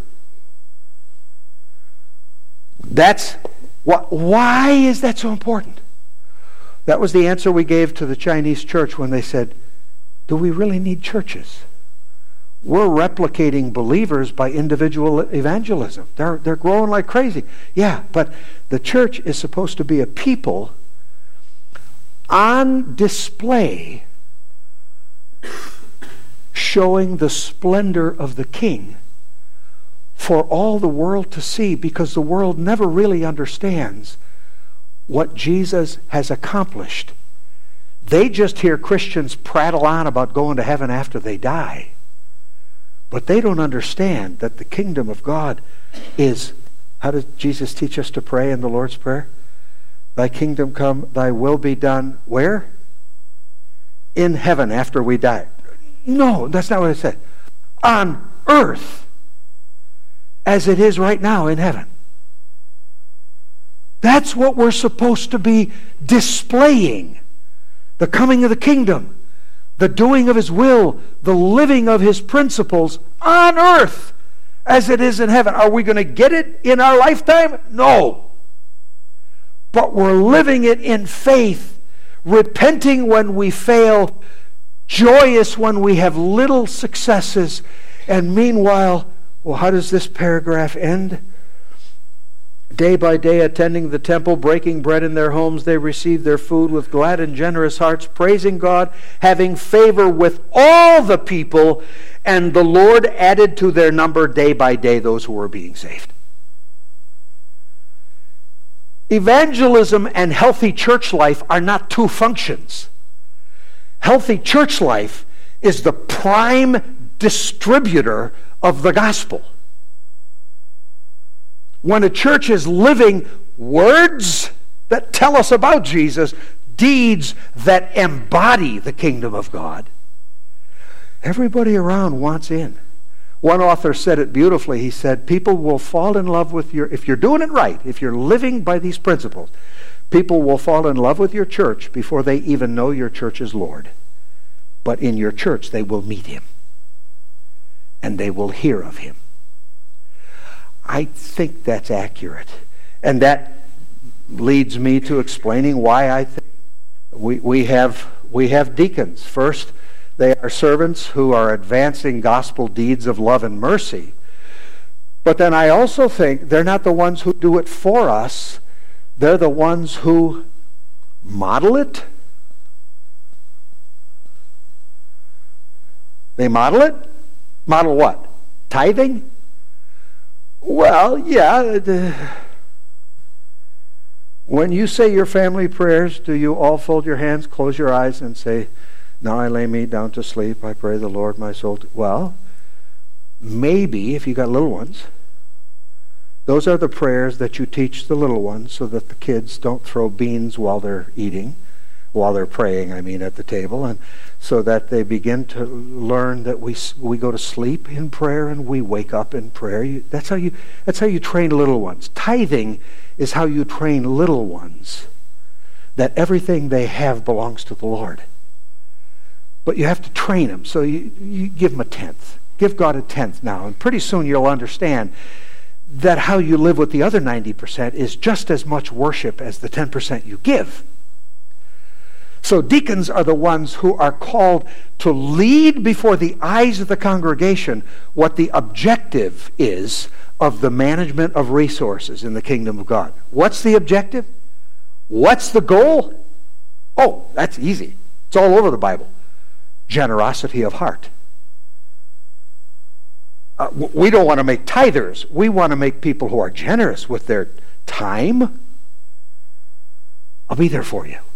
Why is that so important? That was the answer we gave to the Chinese church when they said, do we really need churches? We're replicating believers by individual evangelism. They're growing like crazy. Yeah, but the church is supposed to be a people on display showing the splendor of the King for all the world to see, because the world never really understands what Jesus has accomplished. They just hear Christians prattle on about going to heaven after they die. But they don't understand that the kingdom of God is, how does Jesus teach us to pray in the Lord's Prayer? Thy kingdom come, thy will be done, where? In heaven after we die. No, that's not what it said. On earth, as it is right now in heaven. That's what we're supposed to be displaying. The coming of the kingdom, the doing of His will, the living of His principles on earth as it is in heaven. Are we going to get it in our lifetime? No. But we're living it in faith, repenting when we fail, joyous when we have little successes, and meanwhile, well, how does this paragraph end? Day by day, attending the temple, breaking bread in their homes, they received their food with glad and generous hearts, praising God, having favor with all the people, and the Lord added to their number day by day those who were being saved. Evangelism and healthy church life are not two functions. Healthy church life is the prime distributor of the gospel. When a church is living words that tell us about Jesus, deeds that embody the kingdom of God, everybody around wants in. One author said it beautifully. He said, people will fall in love with if you're doing it right, if you're living by these principles, people will fall in love with your church before they even know your church's Lord. But in your church, they will meet Him. And they will hear of Him. I think that's accurate. And that leads me to explaining why I think we have deacons. First, they are servants who are advancing gospel deeds of love and mercy. But then I also think they're not the ones who do it for us. They're the ones who model it. They model it? Model what? Tithing? Well, yeah. When you say your family prayers, do you all fold your hands, close your eyes, and say, now I lay me down to sleep, I pray the Lord my soul to... Well, maybe if you got little ones, those are the prayers that you teach the little ones so that the kids don't throw beans while they're eating, while they're praying, at the table, and so that they begin to learn that we go to sleep in prayer and we wake up in prayer. That's how you train little ones. Tithing is how you train little ones, that everything they have belongs to the Lord. But you have to train them, so you give them a tenth. Give God a tenth now, and pretty soon you'll understand that how you live with the other 90% is just as much worship as the 10% you give. So deacons are the ones who are called to lead before the eyes of the congregation what the objective is of the management of resources in the kingdom of God. What's the objective? What's the goal? Oh, that's easy. It's all over the Bible. Generosity of heart. We don't want to make tithers. We want to make people who are generous with their time. I'll be there for you.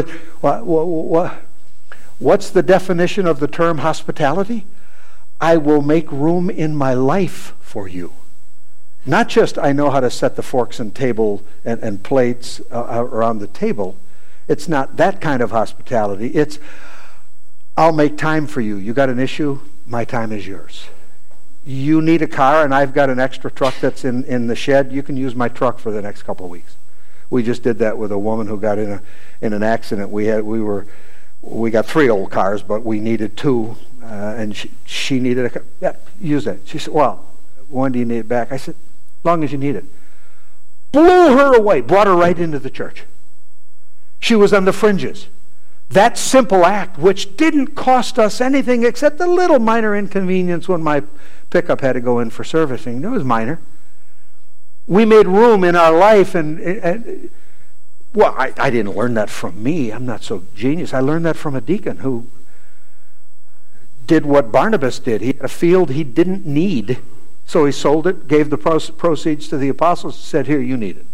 What's the definition of the term hospitality? I will make room in my life for you. Not just I know how to set the forks and table and plates around the table. It's not that kind of hospitality. It's I'll make time for you. You got an issue? My time is yours. You need a car and I've got an extra truck that's in the shed. You can use my truck for the next couple of weeks. We just did that with a woman who got in an accident. We got 3 old cars, but we needed 2, and she needed a car. Yeah, use that. She said, well, when do you need it back? I said, as long as you need it. Blew her away, brought her right into the church. She was on the fringes. That simple act, which didn't cost us anything except a little minor inconvenience when my pickup had to go in for servicing. It was minor. We made room in our life, and well, I didn't learn that from me. I'm not so genius. I learned that from a deacon who did what Barnabas did. He had a field he didn't need, so he sold it, gave the proceeds to the apostles, and said, here, you need it.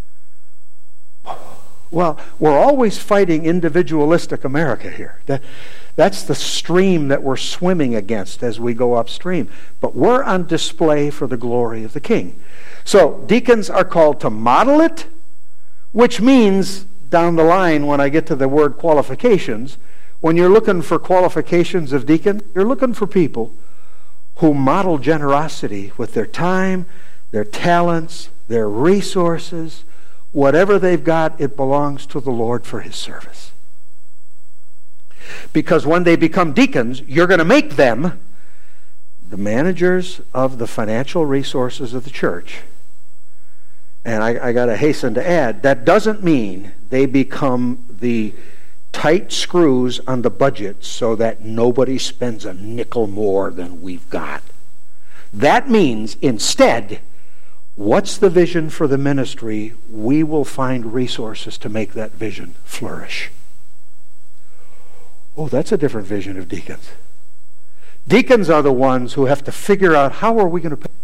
Well, we're always fighting individualistic America here. That's the stream that we're swimming against as we go upstream. But we're on display for the glory of the King. So deacons are called to model it, which means down the line when I get to the word qualifications, when you're looking for qualifications of deacon, you're looking for people who model generosity with their time, their talents, their resources. Whatever they've got, it belongs to the Lord for His service. Because when they become deacons, you're going to make them the managers of the financial resources of the church. And I got to hasten to add, that doesn't mean they become the tight screws on the budget so that nobody spends a nickel more than we've got. That means instead, what's the vision for the ministry? We will find resources to make that vision flourish. Oh, that's a different vision of deacons. Deacons are the ones who have to figure out how are we going to pay.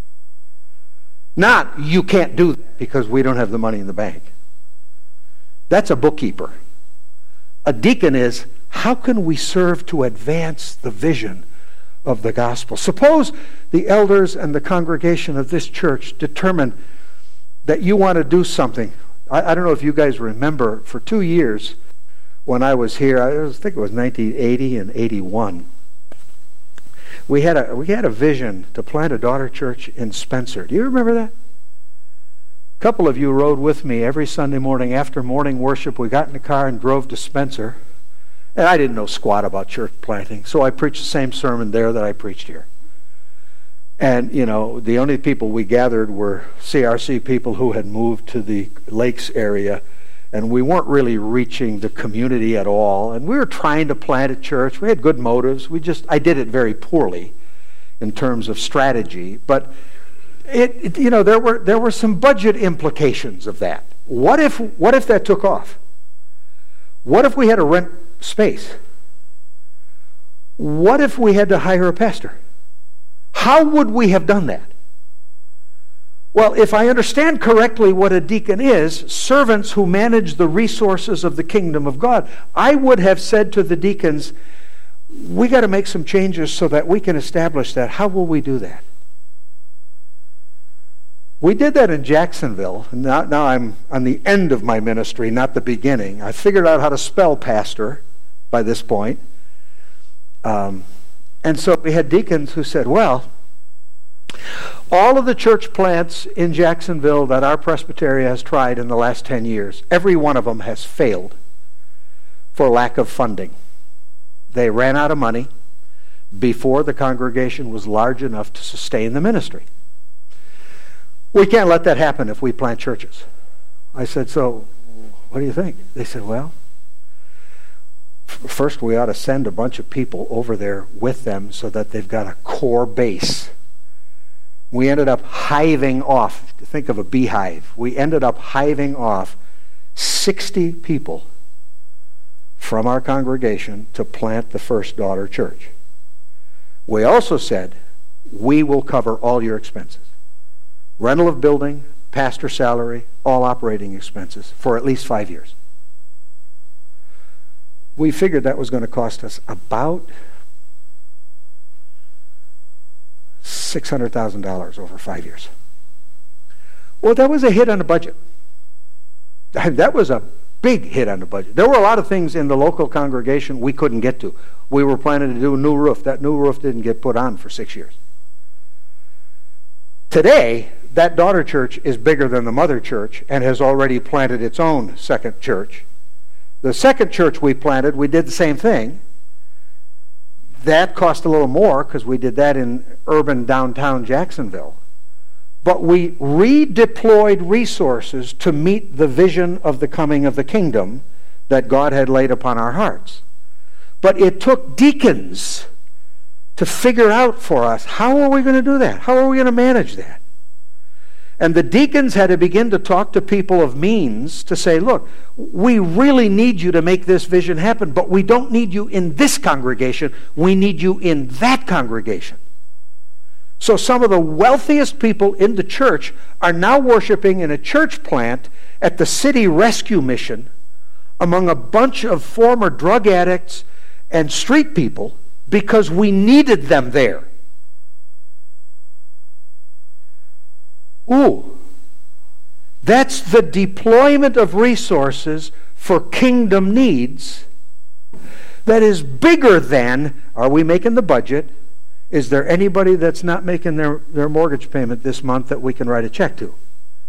Not, you can't do that because we don't have the money in the bank. That's a bookkeeper. A deacon is, how can we serve to advance the vision of the gospel? Suppose the elders and the congregation of this church determine that you want to do something. I don't know if you guys remember, for 2 years when I was here, I think it was 1980 and 81, we had a vision to plant a daughter church in Spencer. Do you remember that? A couple of you rode with me every Sunday morning after morning worship. We got in the car and drove to Spencer. And I didn't know squat about church planting, so I preached the same sermon there that I preached here. And, you know, the only people we gathered were CRC people who had moved to the Lakes area, and we weren't really reaching the community at all. And we were trying to plant a church. We had good motives. I did it very poorly in terms of strategy. But there were some budget implications of that. What if that took off? What if we had to rent space? What if we had to hire a pastor? How would we have done that? Well, if I understand correctly what a deacon is, servants who manage the resources of the kingdom of God, I would have said to the deacons, we got to make some changes so that we can establish that. How will we do that? We did that in Jacksonville. Now I'm on the end of my ministry, not the beginning. I figured out how to spell pastor by this point. And so we had deacons who said, well, all of the church plants in Jacksonville that our presbytery has tried in the last 10 years, every one of them has failed for lack of funding. They ran out of money before the congregation was large enough to sustain the ministry. We can't let that happen if we plant churches. I said, so what do you think? They said, well, First, we ought to send a bunch of people over there with them so that they've got a core base. We ended up hiving off. Think of a beehive. We ended up hiving off 60 people from our congregation to plant the First Daughter Church. We also said, we will cover all your expenses. Rental of building, pastor salary, all operating expenses for at least 5 years. We figured that was going to cost us about $600,000 over 5 years. Well, that was a hit on the budget. That was a big hit on the budget. There were a lot of things in the local congregation we couldn't get to. We were planning to do a new roof. That new roof didn't get put on for 6 years. Today, that daughter church is bigger than the mother church and has already planted its own second church. The second church we planted, we did the same thing. That cost a little more because we did that in urban downtown Jacksonville. But we redeployed resources to meet the vision of the coming of the kingdom that God had laid upon our hearts. But it took deacons to figure out for us, how are we going to do that? How are we going to manage that? And the deacons had to begin to talk to people of means to say, look, we really need you to make this vision happen, but we don't need you in this congregation. We need you in that congregation. So some of the wealthiest people in the church are now worshiping in a church plant at the City Rescue Mission among a bunch of former drug addicts and street people because we needed them there. Ooh, that's the deployment of resources for kingdom needs that is bigger than, are we making the budget? Is there anybody that's not making their mortgage payment this month that we can write a check to?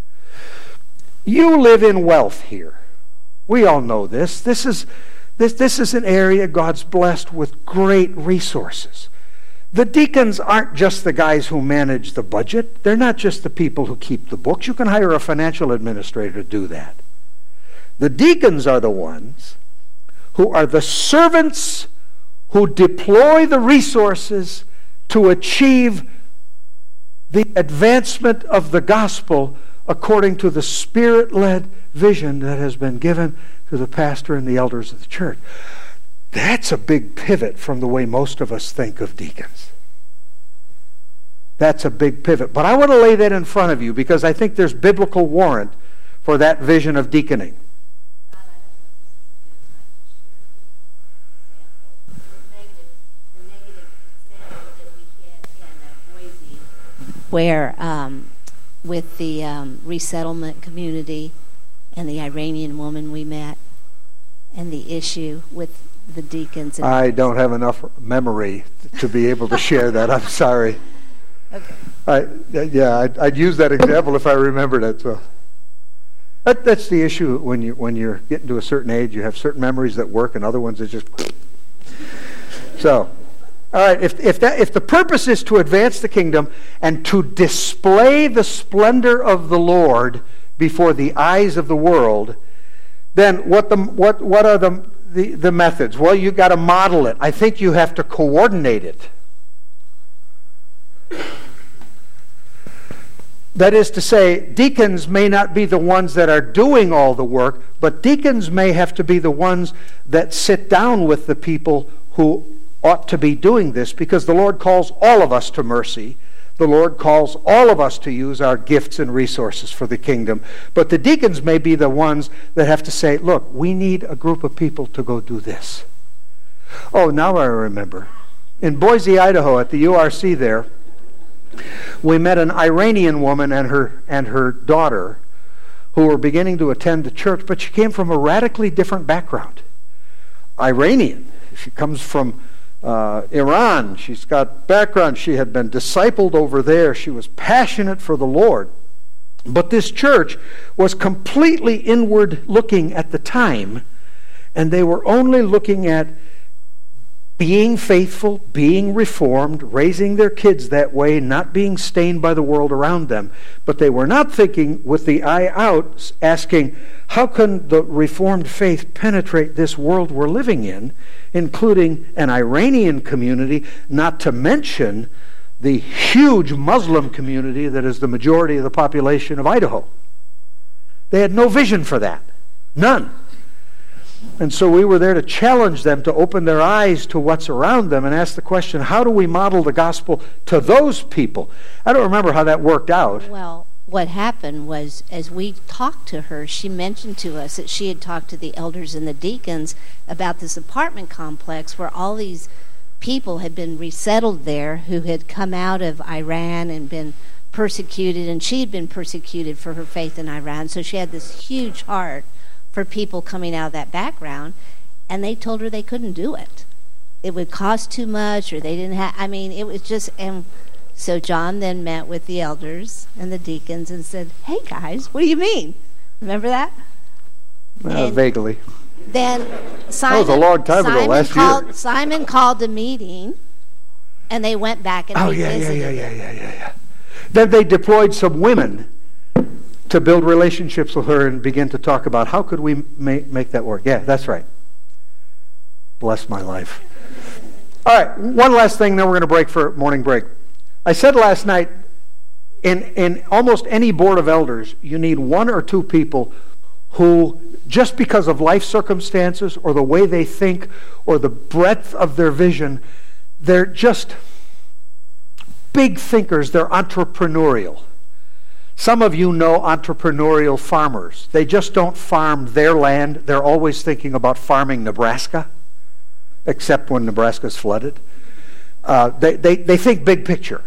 You live in wealth here. We all know this. This is an area God's blessed with great resources. The deacons aren't just the guys who manage the budget. They're not just the people who keep the books. You can hire a financial administrator to do that. The deacons are the ones who are the servants who deploy the resources to achieve the advancement of the gospel according to the Spirit-led vision that has been given to the pastor and the elders of the church. That's a big pivot from the way most of us think of deacons. That's a big pivot. But I want to lay that in front of you because I think there's biblical warrant for that vision of deaconing. Where with the resettlement community and the Iranian woman we met and the issue with the deacons. I don't have enough memory to be able to share that. I'm sorry. Okay. I'd use that example if I remembered it. So that's the issue when you're getting to a certain age. You have certain memories that work and other ones that just. So, all right. If the purpose is to advance the kingdom and to display the splendor of the Lord before the eyes of the world, then what are the methods? Well, you got to model it. I think you have to coordinate it. That is to say, deacons may not be the ones that are doing all the work, but deacons may have to be the ones that sit down with the people who ought to be doing this, because the Lord calls all of us to mercy. The Lord calls all of us to use our gifts and resources for the kingdom. But the deacons may be the ones that have to say, look, we need a group of people to go do this. Oh, now I remember. In Boise, Idaho, at the URC there, we met an Iranian woman and her daughter who were beginning to attend the church, but she came from a radically different background. Iranian. She comes from Iran. She's got background. She had been discipled over there. She was passionate for the Lord. But this church was completely inward looking at the time, and they were only looking at being faithful, being reformed, raising their kids that way, not being stained by the world around them. But they were not thinking with the eye out, asking, how can the Reformed faith penetrate this world we're living in, including an Iranian community, not to mention the huge Muslim community that is the majority of the population of Idaho. They had no vision for that. None. And so we were there to challenge them to open their eyes to what's around them and ask the question, how do we model the gospel to those people? I don't remember how that worked out. Well, what happened was, as we talked to her, she mentioned to us that she had talked to the elders and the deacons about this apartment complex where all these people had been resettled there who had come out of Iran and been persecuted, and she had been persecuted for her faith in Iran. So she had this huge heart for people coming out of that background, and they told her they couldn't do it. It would cost too much, or they didn't have, it was just, and so John then met with the elders and the deacons and said, hey guys, what do you mean? Remember that? Vaguely. Then Simon, that was a long time ago, last year. Simon called a meeting, and they went back and revisited it. Then they deployed some women to build relationships with her and begin to talk about how could we make that work. Yeah, that's right. Bless my life. All right, one last thing, then we're going to break for morning break. I said last night, in almost any board of elders, you need one or two people who, just because of life circumstances or the way they think or the breadth of their vision, they're just big thinkers. They're entrepreneurial. Some of you know entrepreneurial farmers. They just don't farm their land. They're always thinking about farming Nebraska, except when Nebraska's flooded. They think big picture.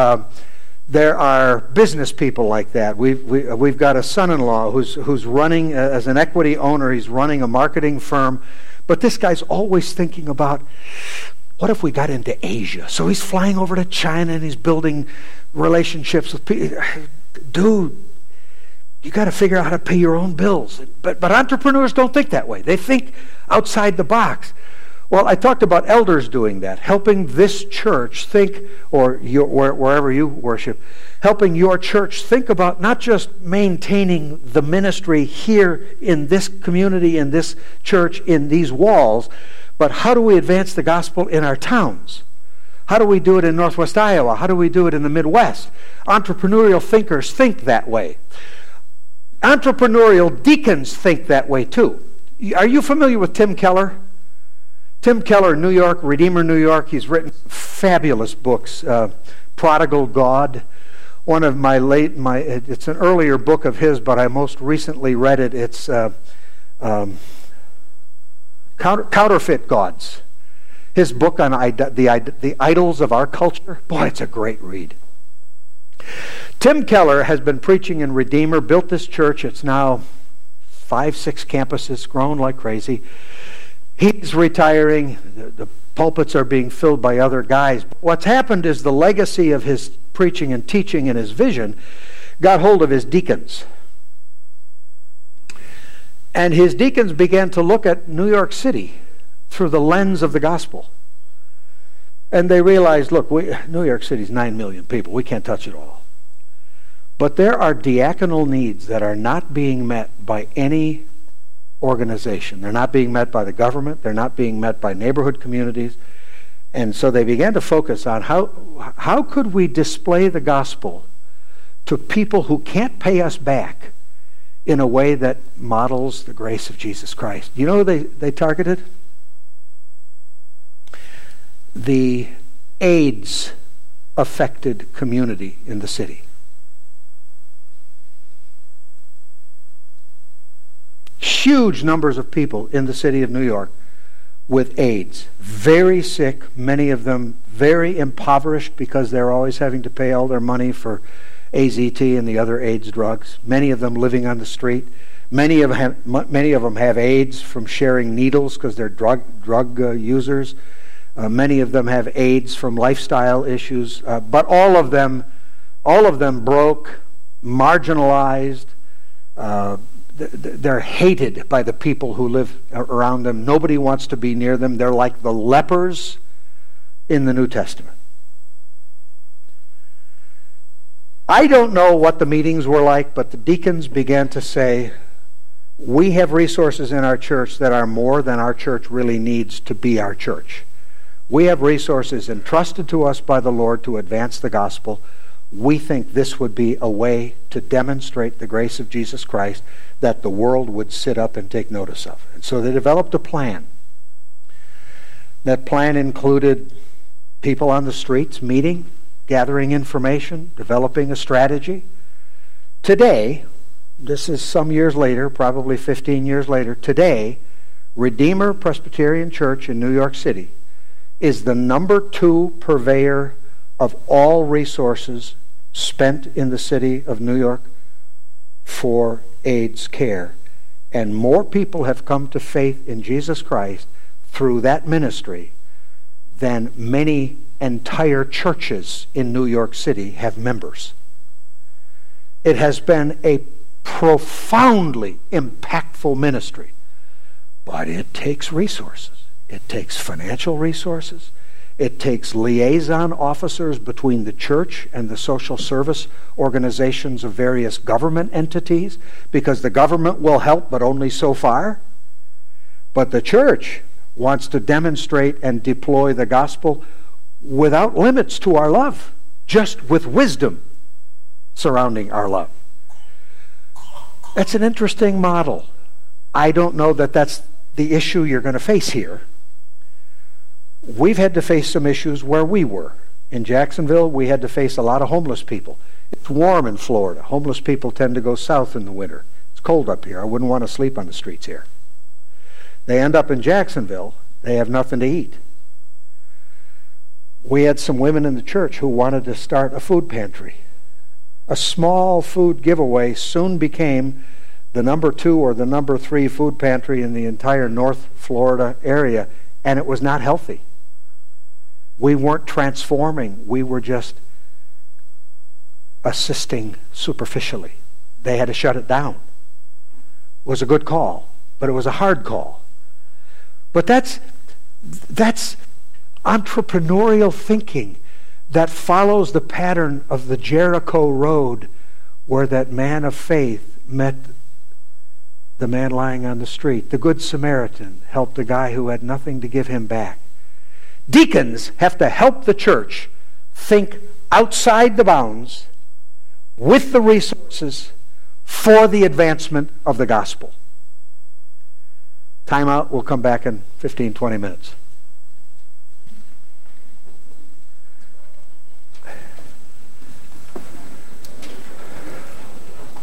There are business people like that. We've got a son-in-law who's running as an equity owner. He's running a marketing firm, but this guy's always thinking about, what if we got into Asia? So he's flying over to China and he's building relationships with people. Dude, you got to figure out how to pay your own bills. But entrepreneurs don't think that way. They think outside the box. Well, I talked about elders doing that, helping this church think, or wherever you worship, helping your church think about not just maintaining the ministry here in this community, in this church, in these walls, but how do we advance the gospel in our towns? How do we do it in Northwest Iowa? How do we do it in the Midwest? Entrepreneurial thinkers think that way. Entrepreneurial deacons think that way too. Are you familiar with Tim Keller? Tim Keller, New York, Redeemer, New York. He's written fabulous books. Prodigal God. One of it's an earlier book of his, but I most recently read it. It's Counterfeit Gods. His book on the idols of our culture. Boy, it's a great read. Tim Keller has been preaching in Redeemer, built this church. It's now 5-6 campuses, grown like crazy. He's retiring. The pulpits are being filled by other guys. What's happened is the legacy of his preaching and teaching and his vision got hold of his deacons. And his deacons began to look at New York City through the lens of the gospel. And they realized, look, New York City's 9 million people. We can't touch it all. But there are diaconal needs that are not being met by any organization. They're not being met by the government. They're not being met by neighborhood communities. And so they began to focus on how could we display the gospel to people who can't pay us back in a way that models the grace of Jesus Christ. You know who they targeted? The AIDS-affected community in the city. Huge numbers of people in the city of New York with AIDS. Very sick, many of them very impoverished because they're always having to pay all their money for AZT and the other AIDS drugs. Many of them living on the street. Many of them have AIDS from sharing needles because they're drug users. Many of them have AIDS from lifestyle issues. But all of them broke, marginalized. they're hated by the people who live around them. Nobody wants to be near them. They're like the lepers in the New Testament. I don't know what the meetings were like, but the deacons began to say, we have resources in our church that are more than our church really needs to be our church. We have resources entrusted to us by the Lord to advance the gospel. We think this would be a way to demonstrate the grace of Jesus Christ that the world would sit up and take notice of. And so they developed a plan. That plan included people on the streets meeting, gathering information, developing a strategy. Today, this is some years later, probably 15 years later, today, Redeemer Presbyterian Church in New York City is the number 2 purveyor of all resources spent in the city of New York for AIDS care. And more people have come to faith in Jesus Christ through that ministry than many entire churches in New York City have members. It has been a profoundly impactful ministry, but it takes resources. It takes financial resources. It takes liaison officers between the church and the social service organizations of various government entities, because the government will help, but only so far. But the church wants to demonstrate and deploy the gospel without limits to our love, just with wisdom surrounding our love. That's an interesting model. I don't know that that's the issue you're going to face here. We've had to face some issues where we were. In Jacksonville, we had to face a lot of homeless people. It's warm in Florida. Homeless people tend to go south in the winter. It's cold up here. I wouldn't want to sleep on the streets here. They end up in Jacksonville. They have nothing to eat. We had some women in the church who wanted to start a food pantry. A small food giveaway soon became the number 2 or the number 3 food pantry in the entire North Florida area, and it was not healthy. We weren't transforming. We were just assisting superficially. They had to shut it down. It was a good call, but it was a hard call. But that's entrepreneurial thinking that follows the pattern of the Jericho Road, where that man of faith met the man lying on the street. The Good Samaritan helped a guy who had nothing to give him back. Deacons have to help the church think outside the bounds with the resources for the advancement of the gospel. Time out. We'll come back in 15, 20 minutes.